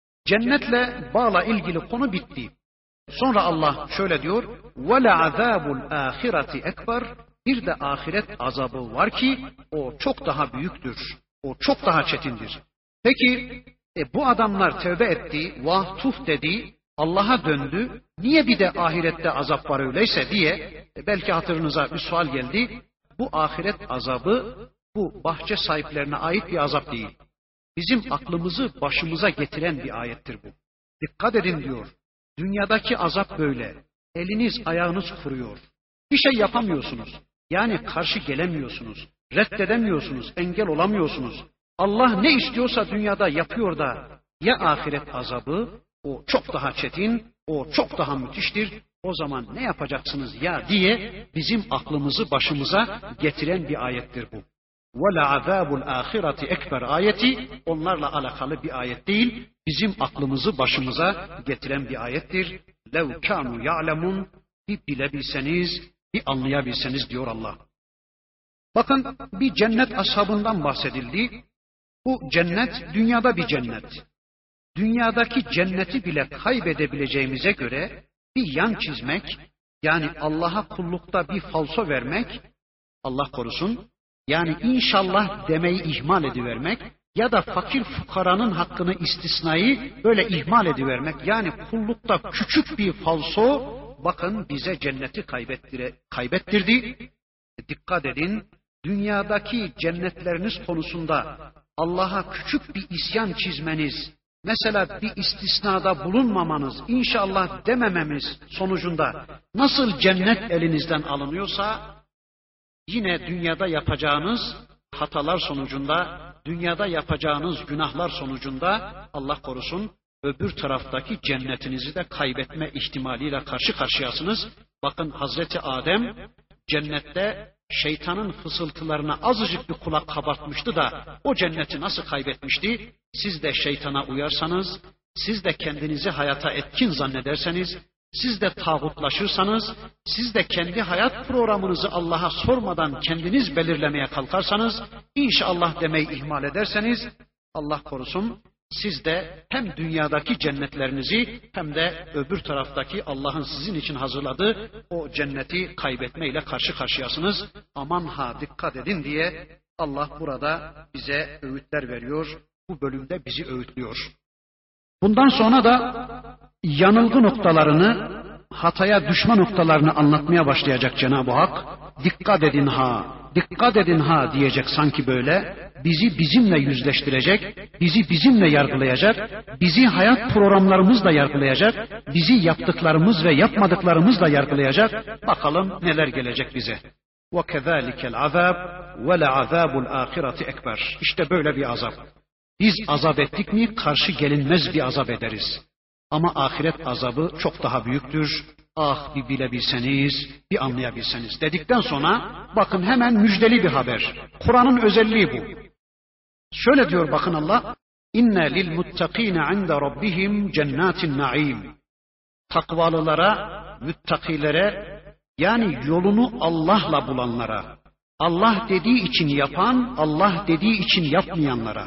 Cennetle bağla ilgili konu bitti. Sonra Allah şöyle diyor: "Ve le'azabul ahireti ekber." Bir de ahiret azabı var ki o çok daha büyüktür. O çok daha çetindir. Peki e, bu adamlar tövbe etti, vah tuh dedi, Allah'a döndü. Niye bir de ahirette azap var öyleyse diye e, belki hatırınıza bir sual geldi. Bu ahiret azabı bu bahçe sahiplerine ait bir azap değil. Bizim aklımızı başımıza getiren bir ayettir bu. Dikkat edin diyor. Dünyadaki azap böyle. Eliniz ayağınız kuruyor. Bir şey yapamıyorsunuz. Yani karşı gelemiyorsunuz. Reddedemiyorsunuz. Engel olamıyorsunuz. Allah ne istiyorsa dünyada yapıyor da ya ahiret azabı o çok daha çetin, o çok daha müthiştir. O zaman ne yapacaksınız ya diye bizim aklımızı başımıza getiren bir ayettir bu. وَلَعَذَابُ الْآخِرَةِ ekber ayeti onlarla alakalı bir ayet değil, bizim aklımızı başımıza getiren bir ayettir. لَوْ كَانُوا يَعْلَمُونَ Bir bilebilseniz, bir anlayabilseniz diyor Allah. Bakın bir cennet ashabından bahsedildi. Bu cennet dünyada bir cennet. Dünyadaki cenneti bile kaybedebileceğimize göre bir yan çizmek, yani Allah'a kullukta bir falso vermek, Allah korusun, Yani inşallah demeyi ihmal edivermek ya da fakir fukaranın hakkını istisnayı böyle ihmal edivermek. Yani kullukta küçük bir falso bakın bize cenneti kaybettire, kaybettirdi. Dikkat edin, dünyadaki cennetleriniz konusunda Allah'a küçük bir isyan çizmeniz, mesela bir istisnada bulunmamanız, inşallah demememiz sonucunda nasıl cennet elinizden alınıyorsa, yine dünyada yapacağınız hatalar sonucunda, dünyada yapacağınız günahlar sonucunda Allah korusun öbür taraftaki cennetinizi de kaybetme ihtimaliyle karşı karşıyasınız. Bakın Hazreti Adem cennette şeytanın fısıltılarına azıcık bir kulak kabartmıştı da o cenneti nasıl kaybetmişti? Siz de şeytana uyarsanız, siz de kendinizi hayata etkin zannederseniz, siz de tağutlaşırsanız, siz de kendi hayat programınızı Allah'a sormadan kendiniz belirlemeye kalkarsanız, inşallah demeyi ihmal ederseniz, Allah korusun, siz de hem dünyadaki cennetlerinizi hem de öbür taraftaki Allah'ın sizin için hazırladığı o cenneti kaybetmeyle karşı karşıyasınız. Aman ha dikkat edin diye Allah burada bize öğütler veriyor. Bu bölümde bizi öğütlüyor. Bundan sonra da yanılgı noktalarını, hataya düşme noktalarını anlatmaya başlayacak Cenab-ı Hak. Dikkat edin ha, dikkat edin ha diyecek sanki böyle. Bizi bizimle yüzleştirecek, bizi bizimle yargılayacak, bizi hayat programlarımızla yargılayacak, bizi yaptıklarımız ve yapmadıklarımızla yargılayacak. Bakalım neler gelecek bize. وَكَذَٰلِكَ الْعَذَابُ وَلَعَذَابُ الْآخِرَةِ ekber. İşte böyle bir azap. Biz azap ettik mi karşı gelinmez bir azap ederiz. Ama ahiret azabı çok daha büyüktür. Ah bir bilebilseniz, bir anlayabilseniz dedikten sonra bakın hemen müjdeli bir haber. Kur'an'ın özelliği bu. Şöyle diyor bakın Allah, İnne lil muttakine inde rabbihim cennatin naim. Takvalılara, müttakilere, yani yolunu Allah'la bulanlara, Allah dediği için yapan, Allah dediği için yapmayanlara,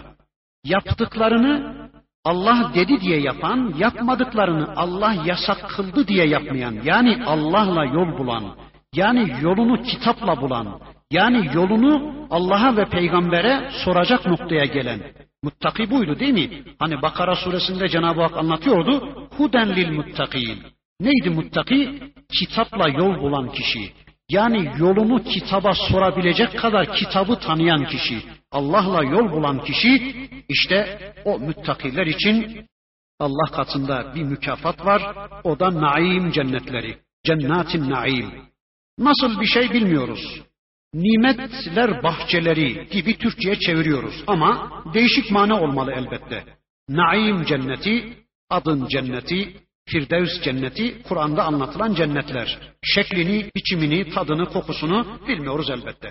yaptıklarını Allah dedi diye yapan, yapmadıklarını Allah yasak kıldı diye yapmayan, yani Allah'la yol bulan, yani yolunu kitapla bulan, yani yolunu Allah'a ve peygambere soracak noktaya gelen. Muttaki buydu değil mi? Hani Bakara suresinde Cenab-ı Hak anlatıyordu. Huden lil muttakin. Neydi muttaki? Kitapla yol bulan kişi. Yani yolunu kitaba sorabilecek kadar kitabı tanıyan kişi. Allah'la yol bulan kişi, işte o müttakiler için Allah katında bir mükafat var. O da naim cennetleri. Cennatin naim. Nasıl bir şey bilmiyoruz. Nimetler bahçeleri gibi Türkçe'ye çeviriyoruz. Ama değişik mana olmalı elbette. Naim cenneti, adın cenneti, Firdevs cenneti, Kur'an'da anlatılan cennetler. Şeklini, biçimini, tadını, kokusunu bilmiyoruz elbette.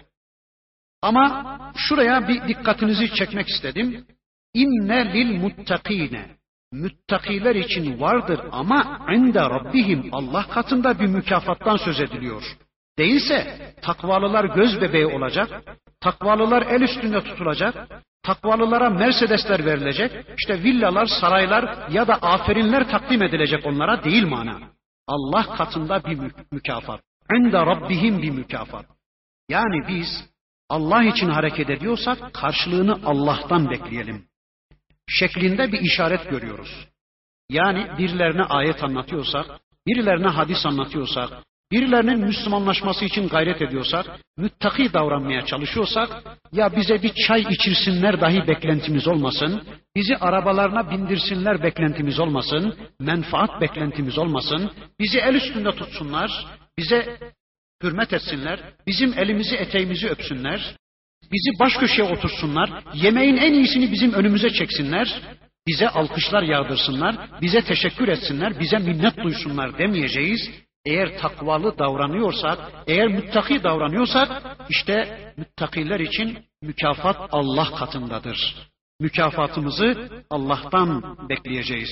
Ama şuraya bir dikkatinizi çekmek istedim. İnne lil muttakine. Müttakiler için vardır ama inde rabbihim, Allah katında bir mükafattan söz ediliyor. Değilse takvalılar göz bebeği olacak, takvalılar el üstünde tutulacak, takvalılara Mercedesler verilecek, işte villalar, saraylar ya da aferinler takdim edilecek onlara, değil mana. Allah katında bir mü- mükafat. İnde rabbihim bir mükafat. Yani biz Allah için hareket ediyorsak karşılığını Allah'tan bekleyelim. Şeklinde bir işaret görüyoruz. Yani birilerine ayet anlatıyorsak, birilerine hadis anlatıyorsak, birilerinin Müslümanlaşması için gayret ediyorsak, müttaki davranmaya çalışıyorsak, ya bize bir çay içirsinler dahi beklentimiz olmasın, bizi arabalarına bindirsinler beklentimiz olmasın, menfaat beklentimiz olmasın, bizi el üstünde tutsunlar, bize hürmet etsinler, bizim elimizi eteğimizi öpsünler, bizi baş köşeye otursunlar, yemeğin en iyisini bizim önümüze çeksinler, bize alkışlar yağdırsınlar, bize teşekkür etsinler, bize minnet duysunlar demeyeceğiz. Eğer takvalı davranıyorsak, eğer müttaki davranıyorsak, işte müttakiler için mükafat Allah katındadır. Mükafatımızı Allah'tan bekleyeceğiz.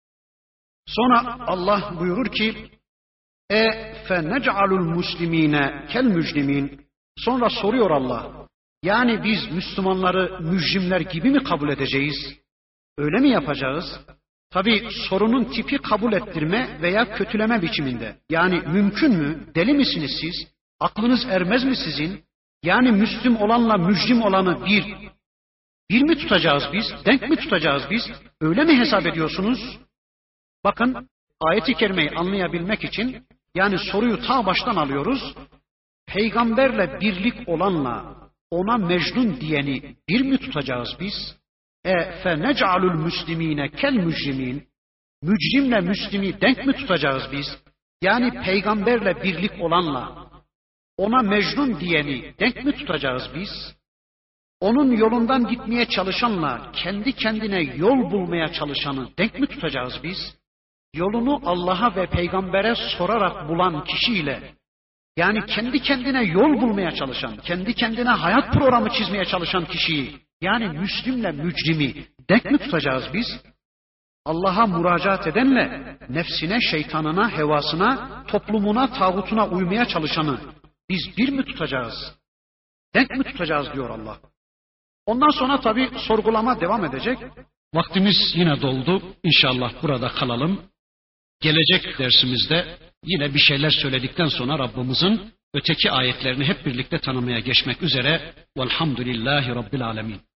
Sonra Allah buyurur ki, E fe nec'alul muslimine kel mücrimin. Sonra soruyor Allah, yani biz Müslümanları mücrimler gibi mi kabul edeceğiz? Öyle mi yapacağız? Tabi sorunun tipi kabul ettirme veya kötüleme biçiminde. Yani mümkün mü? Deli misiniz siz? Aklınız ermez mi sizin? Yani Müslüm olanla mücrim olanı bir, bir mi tutacağız biz? Denk mi tutacağız biz? Öyle mi hesap ediyorsunuz? Bakın ayet-i kerimeyi anlayabilmek için yani soruyu ta baştan alıyoruz. Peygamberle birlik olanla ona mecnun diyeni bir mi tutacağız biz? E fe nec'alul müslimine kel mücrimin. Mücrimle müslimi denk mi tutacağız biz? Yani peygamberle birlik olanla ona mecnun diyeni denk mi tutacağız biz? Onun yolundan gitmeye çalışanla kendi kendine yol bulmaya çalışanı denk mi tutacağız biz? Yolunu Allah'a ve peygambere sorarak bulan kişiyle, yani kendi kendine yol bulmaya çalışan, kendi kendine hayat programı çizmeye çalışan kişiyi, yani Müslümle mücrimi denk mi tutacağız biz? Allah'a müracaat edenle nefsine, şeytanına, hevasına, toplumuna, tağutuna uymaya çalışanı biz bir mi tutacağız? Denk mi tutacağız diyor Allah. Ondan sonra tabii sorgulama devam edecek. Vaktimiz yine doldu. İnşallah burada kalalım. Gelecek dersimizde yine bir şeyler söyledikten sonra Rabbimizin öteki ayetlerini hep birlikte tanımaya geçmek üzere. Velhamdülillahi Rabbil Alemin.